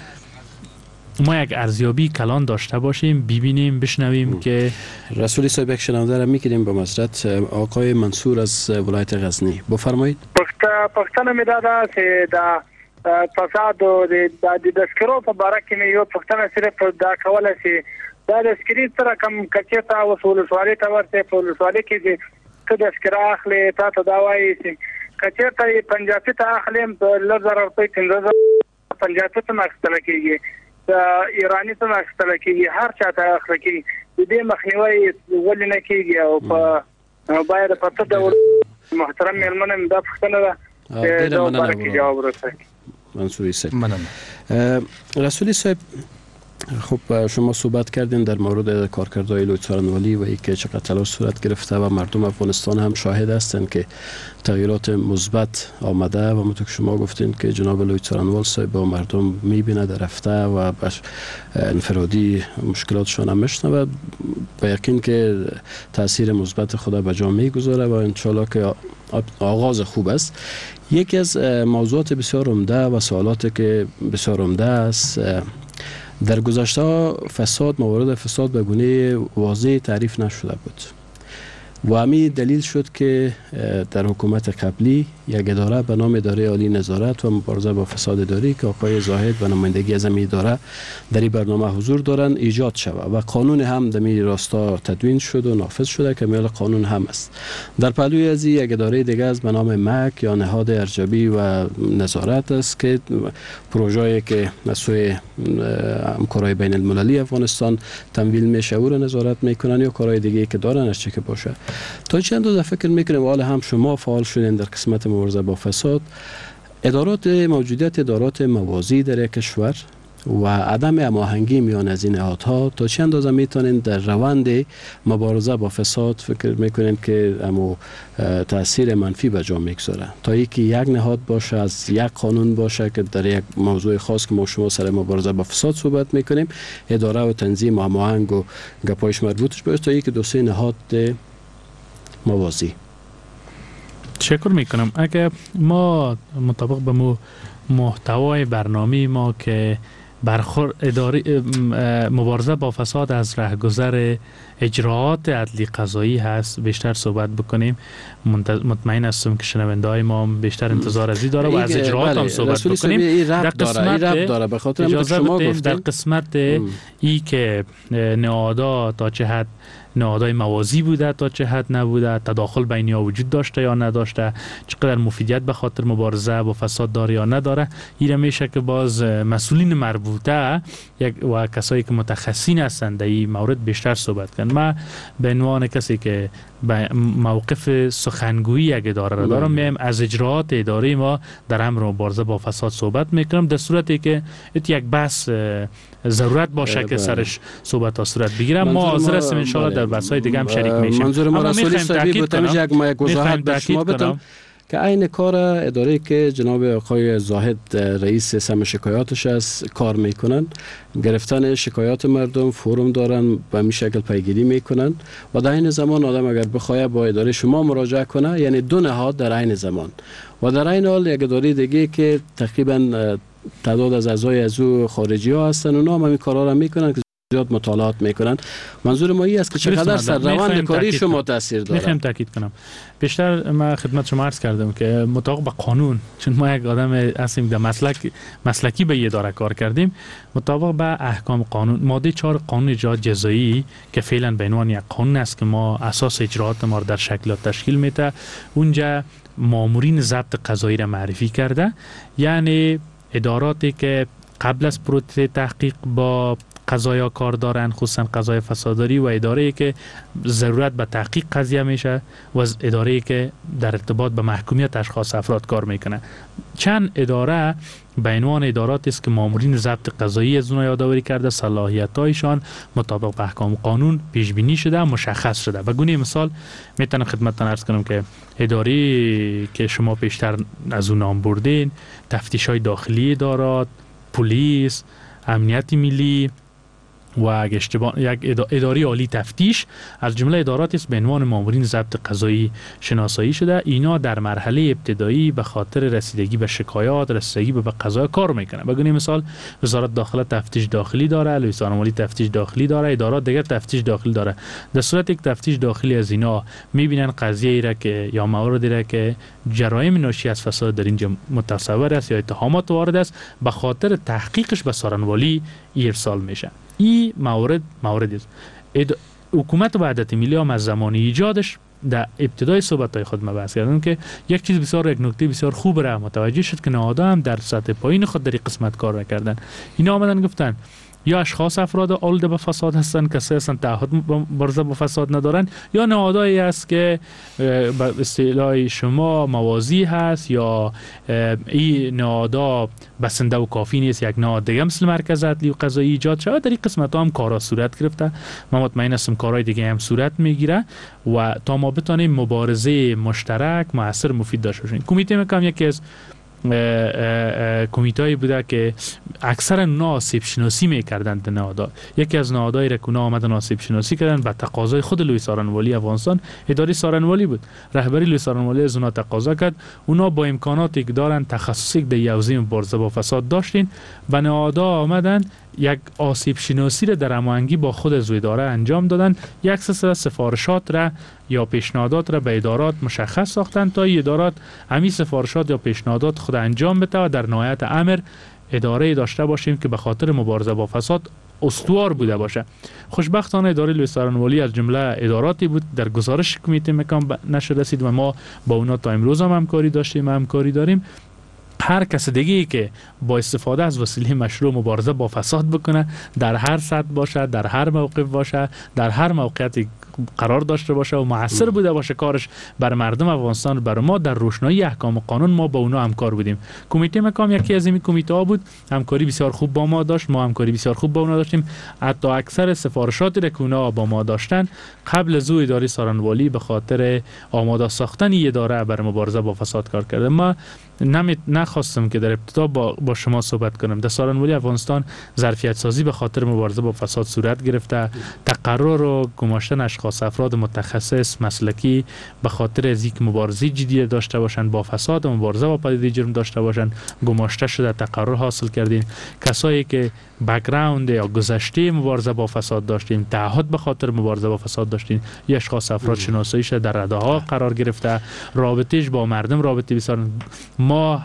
یک ارزیابی کلان داشته باشیم، ببینیم، بشنویم. که رسولی صاحب یک شنونده را می‌کنیم به معذرت، آقای منصور از ولایت غزنی، بفرمایید. پښتنه مې دا چې د فساد او د دسکرو په باره کې مې یو پښتنه صرف دا کوله چې دا دسکري سره کم کچې ته وصول سوالي ته ورته په ولسوالۍ کې چې ته دسکره اخلي تا ته دا وایي چې کچې ته پنجابي ته اخلم په 1000 روپۍ 15000 پنجابي ته مخستل کېږي، ایرانی ته مخستل کېږي، هر چا ته اخلي کېږي. د دې مخنیوي ولې نه کېږي او په باید په څه ډول محترم میلمنه دا پښتنه ده دا برکه جواب ورکړي. منصوری صاحب، رسولی صاحب، خب شما صحبت کردین در مورد کارکردهای لوی څارنوالي و اینکه چقدر تلاش صورت گرفته و مردم افغانستان هم شاهد هستند که تغییرات مثبت آمده و همونطور که شما گفتین که جناب لوی څارنوال صاحب با مردم میبینه در رفته و انفرادی مشکلاتشان هم میشنوه، با یقین که تاثیر مثبت خدا به جا میگذاره و انشالله که آغاز خوب است. یکی از موضوعات بسیار عمده و سوالات که بسیار عمده است، در گذشته فساد، موارد فساد به گونه واضح تعریف نشده بود و همین دلیل شد که در حکومت قبلی یک اداره به نام اداره عالی نظارت و مبارزه با فساد اداری که آقای زاهد به نمایندگی از این اداره در این برنامه حضور دارند ایجاد شود و قانون هم در این راستا تدوین شد و نافذ شده که میل قانون هم است. در پهلوی از یک اداره دیگه است به نام مک یا نهاد ارزیابی و نظارت است که پروژه‌ای که از سوی همکارای بین المللی افغانستان تمویل میشه او را نظارت میکنن یا کارهای دیگه که دارن از چه که باشه. تا چند روز فکر میکنیم حالا هم شما فعال شدین در قسمت مبارزه با فساد، موجودیت ادارات موازی در یک کشور و عدم هماهنگی میان از این نهادها تا چند اندازه میتونین در روند مبارزه با فساد فکر میکنین که امو تاثیر منفی به جا میگذاره، تا اینکه یک نهاد باشه، از یک قانون باشه که در یک موضوع خاص که ما شما سر مبارزه با فساد صحبت میکنیم اداره و تنظیم و هماهنگ و گپایش مربوطش باشه، تا اینکه دو سه نهاد موازی. تشکر میکنم. اگر ما مطابق به محتوای برنامه ما که مبارزه با فساد از رهگذر اجراعات عدلی قضایی هست بیشتر صحبت بکنیم، مطمئن هستم که شنونده های ما بیشتر انتظار ازی داره و از اجراعات هم صحبت بکنیم. در قسمت ای که نهادها تا چه حد نهادهای موازی بوده، تا چه حد نبوده، تداخل بینی ها وجود داشته یا نداشته، چقدر مفیدیت به خاطر مبارزه با فساد داره یا نداره، این میشه که باز مسئولین مربوطه و کسایی که متخصصین هستند در این مورد بیشتر صحبت کنند. من به عنوان کسی که موقف سخنگویی یک اداره را دارم، میایم از اجراعات اداره ما در امر مبارزه با فساد صحبت میکنم، در صورتی که یک بحث ضرورت باشه که سرش صحبت ها صورت بگیرم. ما حاضر هستیم ان شاء الله در بحث های دیگه هم شریک میشیم. منظور ما رسولی صاحبی بود یک وضاحت به شما بدم که عین کار اداره که جناب آقای زاهد رئیس سم شکایاتش از کار میکنن، گرفتن شکایات مردم، فورم دارن و همین شکل پیگیری میکنن و در این زمان آدم اگر بخواه با اداره شما مراجعه کنه، یعنی دو نهاد در عین زمان و در این حال یک اداره دیگه که تقریبا تعداد از اعضای از او خارجی ها هستن، اونا هم همین کارا رو میکنن. زیاد مطالعات میکنن. منظور ما این است که چقدر سرروند کاری شما تاثیر داره. میخوایم تاکید کنم. بیشتر ما خدمت شما عرض کردم که مطابق با قانون، چون ما یک آدم هستیم در مسلکی به اداره کار کردیم، مطابق با احکام قانون ماده 4 قانون اجرات جزایی که فعلا به عنوان یک قانون است که ما اساس اجرات ما در شکل تشکیل میده، اونجا مامورین ضبط قضایی را معرفی کرده، یعنی اداراتی که قبل از پروسه تحقیق با قضایا کار دارن، خصوصا قضای فساداری، و اداره‌ای که ضرورت به تحقیق قضیه میشه و اداره‌ای که در ارتباط به محکومیت اشخاص افراد کار میکنه. چند اداره به عنوان اداراتی است که مامورین ضبط قضایی از اونها یادآوری کرده، صلاحیت‌هایشان مطابق با احکام قانون پیش بینی شده، مشخص شده. به گونه مثال میتونم خدمتتون عرض کنم که اداری که شما پیشتر از اون نام بردین، تفتیش‌های داخلی ادارات، پلیس، امنیت ملی و یک اداره عالی تفتیش از جمله اداراتی است به عنوان مامورین ضبط قضایی شناسایی شده. اینا در مرحله ابتدایی به خاطر رسیدگی به شکایات، رسیدگی به قضایا کار میکنه. به گونه مثال وزارت داخله تفتیش داخلی داره، لویسان مالی تفتیش داخلی داره، ادارات دیگر تفتیش داخلی داره. در صورت یک تفتیش داخلی از اینا میبینن قضیه ای را که یا موردی را که جرایم ناشی از فساد در اینجا متصور است یا اتهامات وارد است، به خاطر تحقیقش به سارنوالی ارسال میشه. این موردی است. حکومت وحدت ملی هم از زمان ایجادش در ابتدای صحبت‌های خود ما بحث کردن که یک نکته بسیار خوب را متوجه شد که نهادها هم در سطح پایین خود در این قسمت کار نکردن. اینا آمدن گفتن یا اشخاص افراد آلوده به فساد هستن که اساساً تعهد مبارزه با فساد ندارن، یا نهادهایی است که به اصطلاح شما موازی هست، یا این نهادها بسنده و کافی نیست، یک نهاد دیگه مثل مرکز عدلی و قضایی ایجاد شود. در این قسمت ها هم کارا صورت گرفته. من مطمئن هستم کارهای دیگه هم صورت میگیره و تا ما بتونیم مبارزه مشترک موثر مفید داشته باشیم. کمیته میگم یکی از کمیته‌ای بوده که اکثر آسیب شناسی می‌کردند نهادها. یکی از نهادهای را که آمدن آسیب شناسی کردن به تقاضای خود لوی سارنوالی افغانستان، اداره سارنوالی بود. رهبری لوی سارنوالی از اونها تقاضا کرد، اونا با امکاناتی که دارن، تخصصی که در حوزه مبارزه با فساد داشتین، به نهادها آمدن یک آسیب شناسی را در هماهنگی با خود از اداره انجام دادن. یک سلسله سفارشات را یا پیشنهادات را به ادارات مشخص ساختن تا ادارات همین سفارشات یا پیشنهادات خود انجام بده و در نهایت امر اداره داشته باشیم که به خاطر مبارزه با فساد استوار بوده باشه. خوشبختانه اداره لوی سارنوالی از جمله اداراتی بود در گزارش کمیته مکان نشر رسید و ما با اونا تا امروز هم همکاری داریم. هر کس دیگه‌ای که با استفاده از وسیله مشروع مبارزه با فساد بکنه، در هر سطح باشه، در هر موقع باشه، در هر موقعیتی قرار داشته باشه و موثر بوده باشه کارش بر مردم افغانستان، بر ما در روشنایی احکام قانون، ما با اونا همکار بودیم. کمیته مکام یکی از این کمیته ها بود، همکاری بسیار خوب با ما داشت، ما همکاری بسیار خوب با اونا داشتیم. حتی اکثر سفارشاتی که اونا با ما داشتن قبل از او اداره سارنوالی به خاطر آماده ساختن این اداره بر مبارزه با فساد کار کرده. ما نخواستم که در ابتدا با شما صحبت کنم. در سارنوالی افغانستان ظرفیت سازی به خاطر مبارزه با فساد صورت گرفته، تقرر و گماشتن اشخاص افراد متخصص مسلکی به خاطر از اینکه مبارزه جدی داشته باشند با فساد و مبارزه با پدیده جرم داشته باشند گماشته شده، تقرر حاصل کردیم. کسایی که بک‌گراند یا گذشته مبارزه با فساد داشتیم، تعهد به خاطر مبارزه با فساد داشتیم، یا اشخاص افراد شناسایی شده، در رده ها قرار گرفته، رابطهش با مردم رابطه بسیار. ما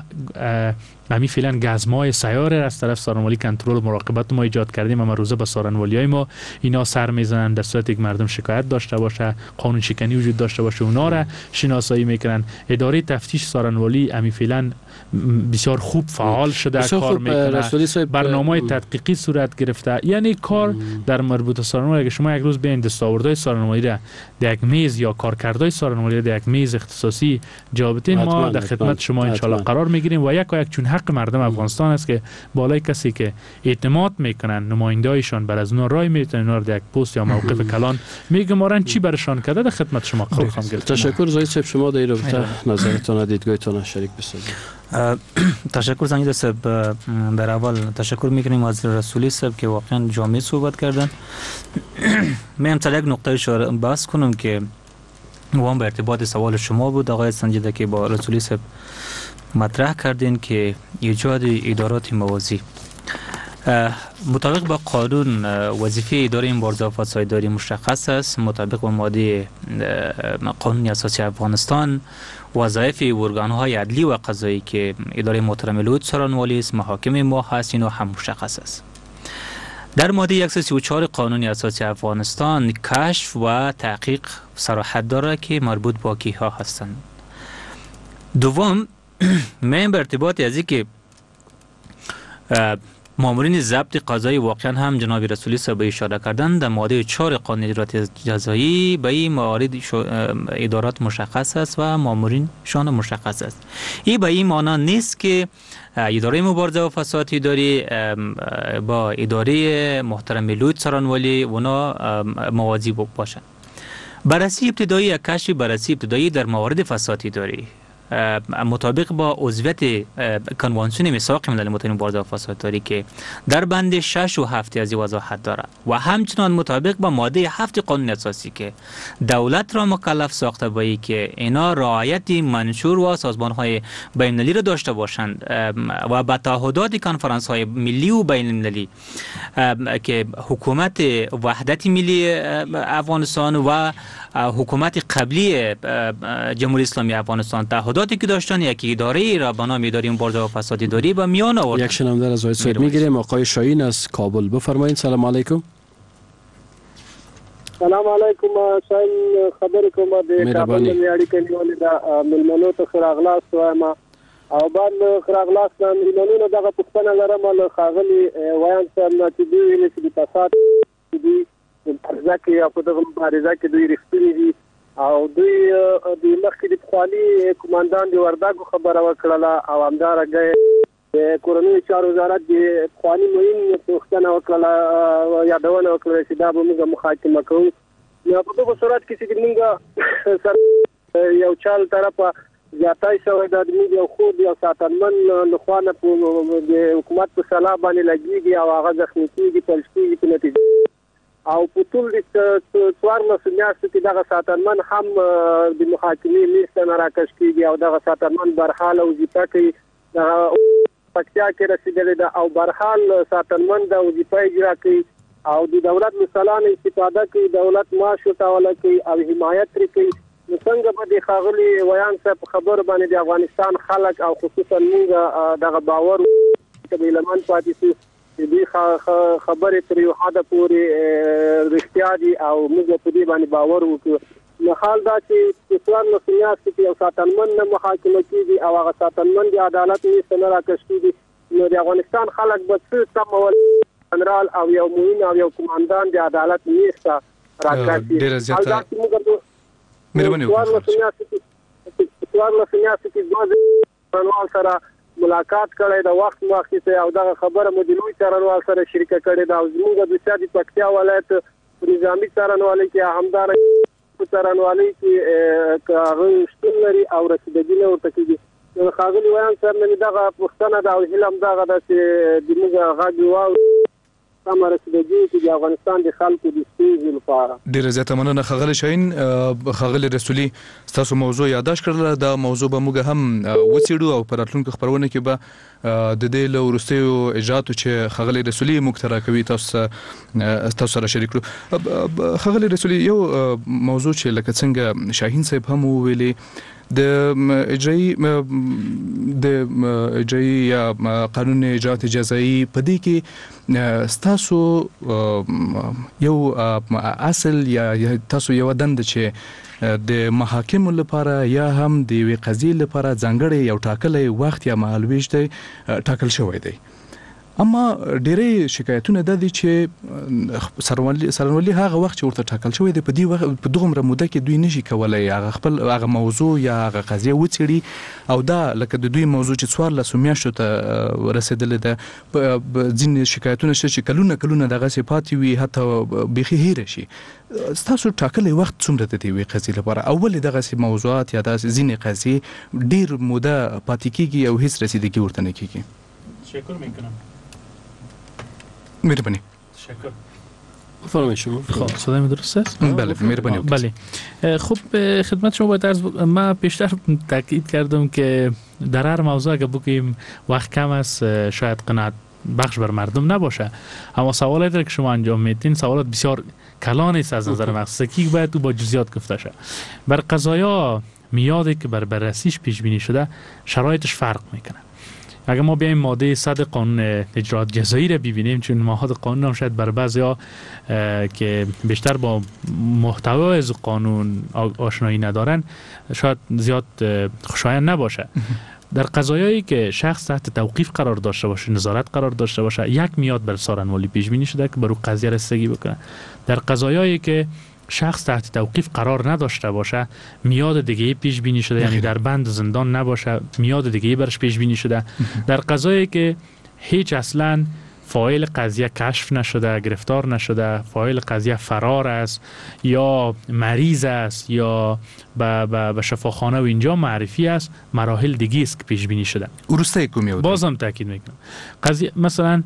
همین فعلا گزمای سیاره از طرف سارنوالی کنترل و مراقبت ما ایجاد کردیم. اما روزه به سارنوالی های ما اینا سر میزنن، در صورتی که مردم شکایت داشته باشه، قانون شکنی وجود داشته باشه، اونا را شناسایی میکنن. اداره تفتیش سارنوالی همین فعلا بسیار خوب فعال شده، کار میکنه، برنامه تدقیقی صورت گرفته. یعنی کار در مربوط سارنوالی اگه شما یک روز بیاین دستاوردهای سارنوالی را در یک میز یا کارکردهای سارنوالی را در یک میز اختصاصی جابتین، ما در خدمت شما ان شاء الله قرار میگیریم و یک چون حق مردم افغانستان است که بالای کسی که اعتماد میکنن نمایندهایشان بر از اونها رای میتونن، اونا در یک پست یا موقف کلان میگمارن چی برشان کرده، در خدمت شما قرار خواهم گرفت. تشکر زاهد صاحب، شما در این رابطه نظرتون و دیدگاهتون شریک بسازید. تشکر زنگی صاحب. در اول تشکر میکنیم از رسولی صاحب که واقعا جامع صحبت کردن. من هم یک نقطه بحث کنم که وام به ارتباط سوال شما بود آقای سنجیده که با رسولی صاحب مطرح کردین که ایجاد ادارات موازی. مطابق با قانون وظیفه اداره مبارزه با فساد اداری مشخص است. مطابق با ماده قانون اساسی افغانستان وظایف ارگان‌های عدلی و قضایی که اداره محترم لوید سارانوالی است، محاکم ما هست، اینا هم مشخص است. در ماده 134 قانون اساسی افغانستان کشف و تحقیق صراحت داره که مربوط با کیها هستند. دوم، من به ارتباط از اینکه مامورین ضبط قضایی واقعا هم جناب رسولی صاحب اشاره کردن، در ماده 4 قانون اجرات جزایی به این موارد ادارات مشخص است و مامورین شان مشخص است. این به این معنی نیست که اداره مبارزه با فساد اداری با اداره محترم لوید سارانوالی اونا موازی باشند. بررسی ابتدایی، کشف بررسی ابتدایی در موارد فساد اداری مطابق با عضویت کنوانسیون میثاق ملل متحد مبارزه با فساد اداری که در بند 6 و 7 از وضاحت دارد و همچنان مطابق با ماده 7 قانون اساسی که دولت را مکلف ساخته به ای که اینا رعایت منشور و سازمان‌های بین‌المللی را داشته باشند و به تعهدات کنفرانس‌های ملی و بین‌المللی که حکومت وحدت ملی افغانستان و حکومت قبلی جمهوری اسلامی افغانستان تعهداتی که داشتن، یک اداره را به نام اداره مبارزه با فساد اداری به میان آوردن. یک شنونده از آقای صاحب میگیریم. آقای شاهین از کابل، بفرمایید. سلام علیکم. سلام علیکم. شاهین خبر کوم د کابل میاړي کې نیولې دا ملمنو ته خراغلاس وایم او بعد خراغلاس د ملمنو دغه پښتنه لرم له خاغلی وایان سره چې دوی چې د فساد دي مبارزه کې او په دغه مبارزه کې دوی رښتینی دي او دوی د مخکې د خالي کمانډان دی ورداګو خبره وکړه او همدارنګه کورنۍ چارو وزارت د خالي مهم پښتنه وکړه یادونه وکړه چې دا به موږ محاکمه کوو. نو په دغه صورت کې چې موږ سره یو چال طرفه زیاتای شوی د موږ یو خو د ساتنمن لخوانه په حکومت په صلاح باندې لګیږي او هغه ځخمي کیږي پلشتي په نتیجه او په ټول د څوارلس میاشتو کې دغه ساتنمن هم د محاکمې لیست نه راکش کیږي او دغه ساتنمن برحال وظیفه کوي پکتیا کې رسیدلی ده او برحال ساتنمن د وظیفه اجرا کوي او د دولت مسلانه استفاده کوي، دولت معاش ورکولی کوي او حمایت ترې کوي. نو څنګه به د ښاغلي ویان صاحب خبر باندې د افغانستان خلک او خصوصا موږ دغه باور که به لمن پاتې شو دوی خبرې تر یو حده پورې رښتیا دي او موږ په دې باندې باور وکړو. نو حال دا چې څوارلس میاشتې کې یو ساتنمن نه محاکمه کېږي او هغه ساتنمن د عدالت نیسته نه راکش کېږي، نو د افغانستان خلک به څه تمول جنرال او یو معین او یو کمانډان د عدالت نیسته راکش کېږي. څوارلس میاشتې کې دوه سره ملاقات کړی د وخت مخکې او دغه خبره مو د لوی څارنوال سره شریکه کړې ده او زموږ د سیاسي پکتیا ولایت نظامي څارنوالۍ کې همدارنګه څارنوالۍ کې هغه شتون لري او رسیدګي نه ورته کېږي. نو ښاغلي ویان صاحب نه دغه پوښتنه ده او هیله همدغه ده چې د موږ غږ واورو سمه رسیدګي چې د افغانستان د خلکو د ستونزو لپاره. ډېره زیاته مننه ښاغلی شاهین. ښاغلی رسولي ستاسو موضوع یادداشت کړله، دا موضوع به موږ هم وڅېړو او په راتلونکو خپرونه کې به د دې له وروستیو اجرااتو چې ښاغلی رسولي موږ ته راکوي تاسو سره شریک کړو. ښاغلی رسولي، یو موضوع چې لکه څنګه شاهین صاحب هم وویلې د اجرایي یا قانون اجرات جزایی په دې کې ستاسو یو اصل یا تاسو یو دنده چې د محاکمو لپاره یا هم د یوې قضیې لپاره ځانګړی یو ټاکلی وخت یا مهالویش دی ټاکل شوی دی، اما ډېری شکایتونه دا دي چې سرنوالي هغه وخت چې ورته ټاکل شوی دی په دې وخت په دغومره موده کې دوی نشي کولی هغه خپل هغه موضوع یا هغه قضیه وڅېړي او دا لکه د دوی موضوع چې څوارلسو میاشتو ته رسېدلې ده، ځینې شکایتونه شته چې کلونه دغسې پاتې وي حتی بیخي هیره شي. ستاسو ټاکلی وخت څومره د دې یوې قضیې لپاره او ولې دغسې موضوعات یا داسې ځینې قضیې ډېر موده پاتې کېږي او هیڅ رسیدګي ورته نه کېږي؟ شکر میکنم. مهربانی. شکر. فرمایید شما. خب صدای درست است؟ بله مهربانی. بله. خب خدمت شما باید عرض ما پیشتر تاکید کردم که در هر موضوع که بگیم وقت کم است شاید قناعت بخش بر مردم نباشه. اما سوالاتی که شما انجام میدین سوالات بسیار کلان است از نظر مقصدی باید تو با جزئیات گفته شه. بر قضایا میادی که بر بررسیش پیش بینی شده شرایطش فرق میکنه. اگر ما بیایم ماده 100 قانون اجرات جزایی را ببینیم، چون ماده قانون هم شاید بر بعضیا که بیشتر با محتوای از قانون آشنایی ندارن شاید زیاد خوشایند نباشه. در قضایایی که شخص تحت توقیف قرار داشته باشه، نظارت قرار داشته باشه، یک میاد بر سارنوالی پیش بینی شده که بر او قضیه رسیدگی بکنه. در قضایایی که شخص تحت توقیف قرار نداشته باشه میاد دیگه پیش بینی شده، یعنی در بند زندان نباشه میاد دیگه برش پیش بینی شده. در قضایی که هیچ اصلا فاعل قضیه کشف نشده، گرفتار نشده، فاعل قضیه فرار است یا مریض است یا به شفاخانه و اینجا معرفی است، مراحل دیگه است که پیش بینی شده. ورسته کومی بود. بازم تاکید میکنم قضیه مثلا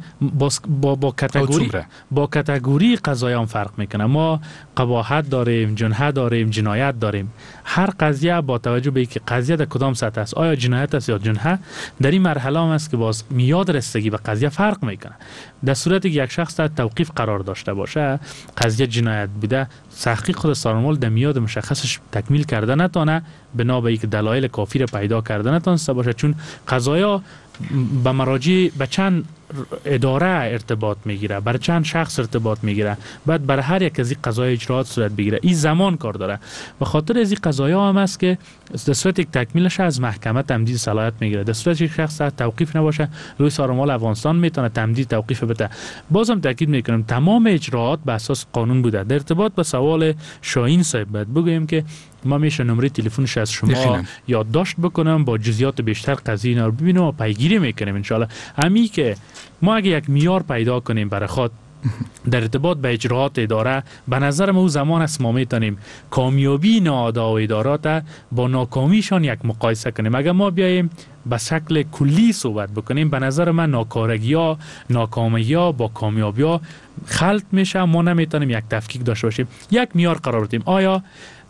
با کاتگوری قضایا هم فرق میکنه. ما قباحت داریم، جنحه داریم، جنایت داریم. هر قضیه با توجه به اینکه قضیه در کدام سطح است، آیا جنایت است یا جنحه، در این مرحله هم است که باز میاد رسیدگی به قضیه فرق میکنه. در صورتی که یک شخص تحت توقیف قرار داشته باشه، قضیه جنایت بوده، تحقیق خود سارنوال در میاد مشخصش تکمیل کرده نتونه، بنا به اینکه دلایل کافی را پیدا کرده نتونسته باشه، چون قضایا به مراجع به چند اداره ارتباط میگیره، بر چند شخص ارتباط میگیره، بعد بر هر یک از این قضای اجرات صورت بگیره. این زمان کار داره. به خاطر از این قضایا هم است که در صورت یک تکمیلش از محکمه تمدید صلاحیت میگیره. در صورت یک شخص توقیف نباشه، روی سارنوال افغانستان میتونه تمدید توقیف بده. بازم تاکید میکنم تمام اجراات به اساس قانون بوده. در ارتباط با سوال شاهین صاحب باید بگویم که ما میشه نمره تلفنش از شما یادداشت بکنم، با جزئیات بیشتر قضیه اینا رو ببینیم و پیگیری میکنیم ان شاء الله. همین که ما اگه یک معیار پیدا کنیم برای خود در ارتباط به اجراات اداره، به نظر ما زمان است ما میتونیم کامیابی نهادها و ادارات با ناکامیشان یک مقایسه کنیم. اگر ما بیایم به شکل کلی صحبت بکنیم، به نظر من ناکارگی ها، ناکامی ها با کامیابی ها خلط میشه. ما نمیتونیم یک تفکیک داشته باشیم. یک معیار قرار بدیم. آیا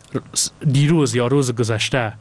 دیروز یا روز گذشته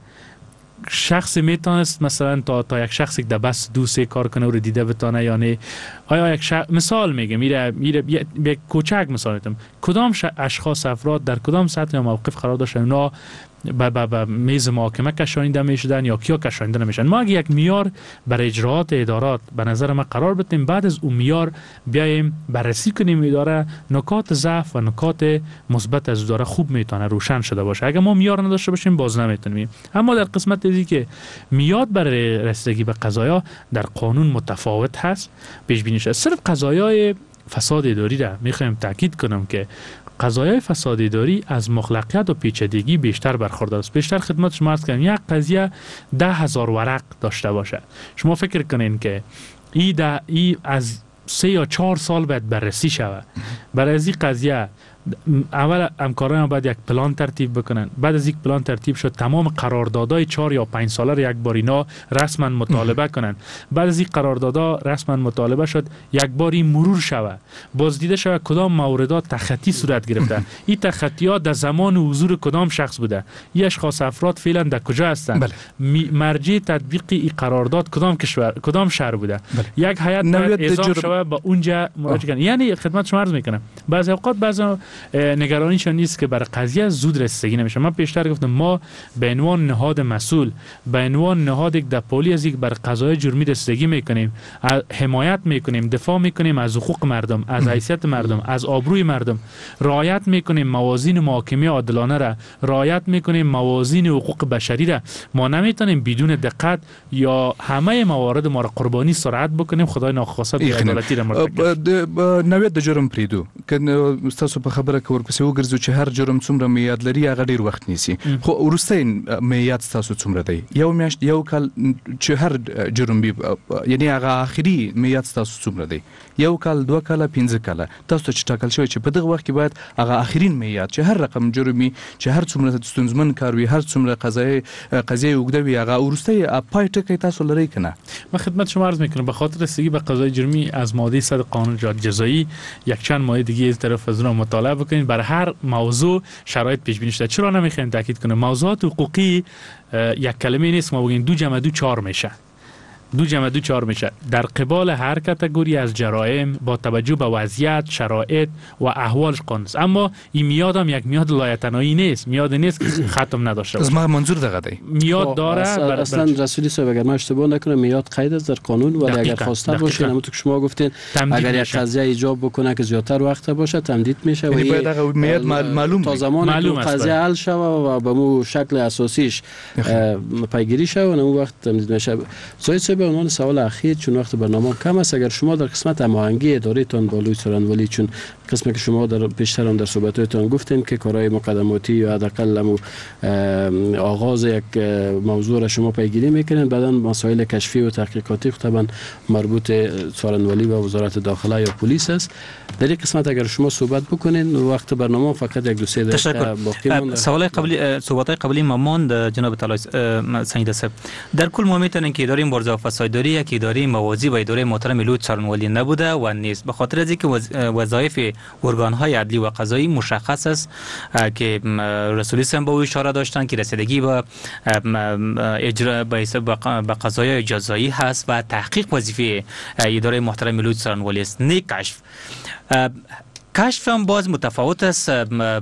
شخص میتونست مثلا تا یک شخصی که در بس دوستی کار کنه و رو دیده بتانه یا نه؟ آیا یک مثال میگم، میره یک کوچک مثال میتونم، کدام اشخاص افراد در کدام سطح یا موقف قرار داشتن اونا به میز محاکمه کشانیده میشدن یا کیا کشانیده نمیشن؟ ما اگه یک معیار برای اجراات ادارات به نظر ما قرار بدیم، بعد از اون معیار بیایم بررسی کنیم اداره، نکات ضعف و نکات مثبت از اداره خوب میتونه روشن شده باشه. اگه ما معیار نداشته باشیم باز نمیتونیم. اما در قسمت دیگه که میاد برای رسیدگی به قضایا در قانون متفاوت هست، پیش بینی شده. صرف قضایای فساد اداری را میخوایم تاکید کنم که قضایای فساد اداری از مخلقیت و پیچیدگی بیشتر برخوردار است. بیشتر خدمت شما عرض کنم، یک قضیه 10,000 ورق داشته باشه. شما فکر کنین که ای از 3 یا 4 سال باید بررسی شود. برای از این قضیه اول همکاران باید یک پلان ترتیب بکنن. بعد از یک پلان ترتیب شد تمام قراردادهای 4 یا 5 ساله را یک بار اینا رسما مطالبه کنن. بعد از این قراردادها رسما مطالبه شد یک باری مرور شود، باز دیده شود کدام موردات تخطی صورت گرفته، این تخطیات در زمان حضور کدام شخص بوده، این اشخاص افراد فعلا در کجا هستند، مرجع تطبیق این قرارداد کدام کشور کدام شهر بوده. یک هیئت اعزام شود با اونجا مراجعه کنه. یعنی خدمت شما عرض میکنم بعضی اوقات نگرانیشان نیست که برای قضیه زود رسیدگی نمیشه. من پیشتر گفتم ما به عنوان نهاد مسئول، به عنوان نهادی که در پالی از یک بر قضای جرمی رسیدگی میکنیم، حمایت میکنیم، دفاع میکنیم از حقوق مردم، از حیثیت مردم، از آبروی مردم، رعایت میکنیم موازین محاکمه عادلانه را، رعایت میکنیم موازین حقوق بشری را. ما نمیتونیم بدون دقت یا همه موارد ما را قربانی سرعت بکنیم، خدای ناخواسته بی‌عدالتی را مرتکب. نوید د جرم پریدو کنه تاسو په خبره کې ورپسې وګرځو چې هر جرم څومره میاد لري هغه ډیر وخت نیسي. خو وروسته میاد تاسو څومره دی؟ یو میاشت، یو کال چې هر جرم بي، یعنی هغه اخري میاد تاسو څومره دی؟ یو کال، 2 کال، 15 کال؟ تاسو چې ټاکل شوی چې په دغه وخت کې باید هغه اخرین میاد چې هر رقم جرمي چې هر څومره ستونزمن کار وي، هر څومره قضیه وګړي وي، هغه وروسته پای ټکی تاسو لري کنه؟ من خدمت شما عرض میکنم به خاطر رسیدگی به قضای جرمی از ماده 100 قانون جزایی یک چند ماده دیگه از طرف از اونها مطالعه بکنید. برای هر موضوع شرایط پیش بینی شده. چرا نمیخوایم تاکید کنیم موضوعات حقوقی یک کلمه نیست ما بگیم 2 + 2 = 4 میشه. 2 جمع 2 4 میشه. در قبال هر کاتگوری از جرایم با توجه به وضعیت، شرایط و احوالش قانون است. اما این میاد هم یک میاد لایتنایی نیست، میاد نیست که ختم نداشته باشه. از ما منظور دغه دی میاد داره. اصلا رسولی صاحب اگر من اشتباه نکنم میاد قید است در قانون و اگر خواسته باشه همونطور که شما گفتین اگر یک قضیه ایجاب بکنه که زیاتر وقت باشه تمدید میشه و میاد معلوم تا زمانی که قضیه حل شوه و به مو شکل اساسیش پیگیری شوه و اون وقت تمدید میشه. زاید صاحب عنوان سوال اخیر چون وقت برنامه کم است، اگر شما در قسمت هماهنگی ادارهتان با لوی سارنوالی، چون قسمی که شما در پیشتر هم در صحبتاتون گفتین که کارهای مقدماتی یا حداقل آغاز یک موضوع را شما پیگیری میکنین، بعداً مسائل کشفی و تحقیقاتی طبعا مربوط سارنوالی و وزارت داخله یا پلیس است. در این قسمت اگر شما صحبت بکنین وقت برنامه فقط 1-2 دقیقه باقی مونده. سوال قبلی صحبت قبلی مامان جناب طلای سنجیده صاحب، در کل ما میتونیم که اداره مبارزه با فسادداری یک اداره موازی با اداره محترم لوی سارنوالی نبوده و نیست، به خاطر از اینکه وظایف ارگان‌های عدلی و قضایی مشخص است که رسولی هم به اشاره داشتن که رسیدگی به اجرا به قضایای جزایی هست و تحقیق وظیفه اداره محترم لوی سارنوالی است، نه کشف. کشف هم باز متفاوت است،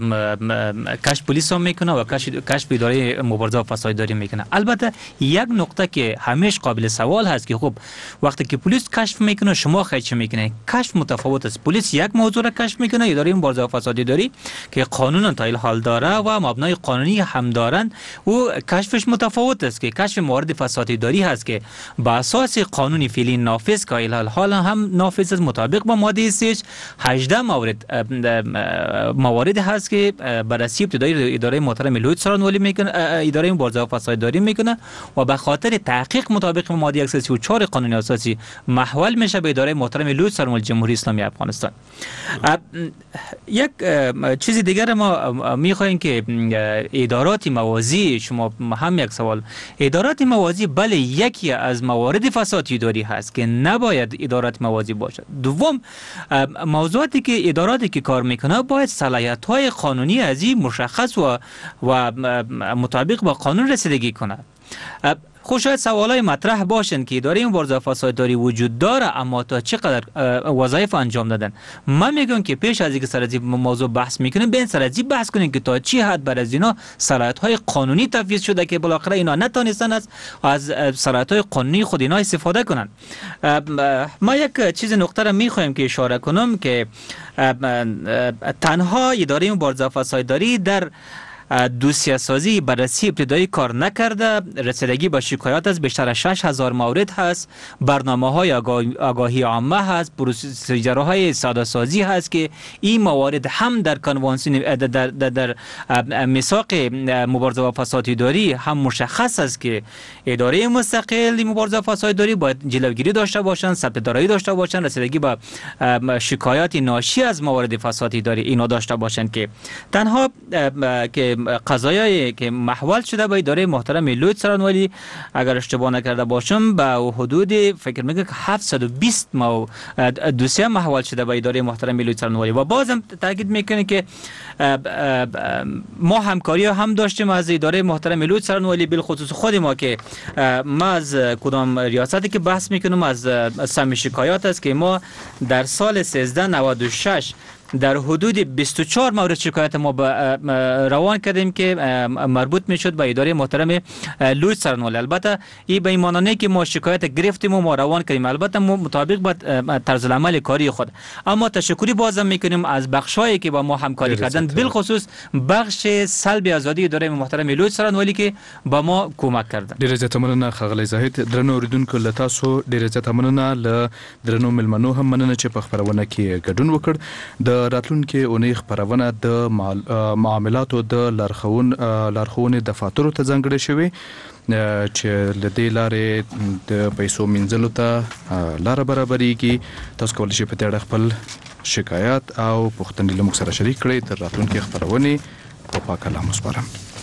کشف پلیس هم میکنه و کشف اداره مبارزه با فسادداری میکنه. البته یک نقطه که همیشه قابل سوال هست که خب وقتی که پلیس کشف میکنه شما خیلی چه میکنه؟ کشف متفاوت است. پلیس یک موضوع را کشف میکنه، اداره مبارزه با فسادداری که قانونا تا حال داره و مبنای قانونی هم دارن و کشفش متفاوت است که کشف موارد فسادداری هست که با اساس قانون فعلی نافذ که حال هم نافذ است مطابق با ماده 18 موارد هست که بررسی ابتدایی اداره محترم لوی سارنوالی میکنه، اداره مبارزه با فسادداری میکنه و به خاطر تحقیق مطابق ماده 134 قانون اساسی محول میشه به اداره محترم لوی سارنوالی جمهوری اسلامی افغانستان. یک چیز دیگر ما میخوایم که ادارات موازی، شما هم یک سوال، ادارات موازی بله یکی از موارد فسادداری هست که نباید ادارات موازی باشد. دوم موضوعاتی که اداراتی که کار میکنه باید صلاحیت‌های قانونی از این مشخص و مطابق با قانون رسیدگی کنه. خب شاید سوالای مطرح باشن که اداره مبارزه با فسادداری وجود داره اما تا چقدر وظایف انجام دادن. من میگم که پیش از اینکه سر از این موضوع بحث میکنیم بین سر از این بحث کنیم که تا چی حد بر از اینا صلاحیت‌های قانونی تفویض شده که بالاخره اینا نتونستن از صلاحیت‌های قانونی خود اینا استفاده کنن. ما یک چیز نقطه را میخوایم که اشاره کنم که تنها اداره مبارزه با فسادداری در دوسیه سازی بررسی ابتدایی کار نکرده، رسیدگی به شکایات از بیشتر از 6000 مورد هست، برنامه‌های آگاهی عامه هست، پروسیجرهای ساده سازی هست که این موارد هم در کنوانسیون در میثاق مبارزه با فسادداری هم مشخص است که اداره مستقل مبارزه با فسادداری باید جلوگیری داشته باشند، ثبت دارایی داشته باشند، رسیدگی به شکایات ناشی از موارد فسادداری اینا داشته باشند که تنها که قضایایی که محول شده به اداره محترم لوی سارنوالی اگر اشتباه نکرده باشم به حدود فکر میکنم که 720 دوسیه محول شده به اداره محترم لوی سارنوالی و بازم تاکید میکنه که ما همکاری هم داشتیم از اداره محترم لوی سارنوالی، بالخصوص خود ما که ما از کدام ریاستی که بحث میکنم از سم شکایات است که ما در سال 1396 در حدود 24 مورد شکایت ما روان کردیم که مربوط میشد به اداره محترم لوی سارنوالی. البته این به ایمانانه که ما شکایت گرفتیم و ما روان کردیم، البته ما مطابق با طرز العمل کاری خود. اما تشکری بازم میکنیم از بخشایی که با ما همکاری کردن، بالخصوص بخش سلب آزادی اداره محترم لوی سارنوالی که با ما کمک کردن. ډیر زیات مننه ښاغلی زاهد. درنو اوریدونکو له تاسو ډیر زیات مننه، له درنو ملمنو هم مننه چې په خبرونه کې ګډون وکړ. د راتلونکي اونۍ خبرونه د معاملاتو د لارښوونې دفاترو ته ځانګړې شوې چې له دې لارې د پیسو مینځلو ته لاره برابرېږي. تاسو کولی شئ په دې اړه خپل شکایات او پوښتنې له موږ سره شریک کړئ. تر راتلونکي خبرونې په پاک الله مو سپارم.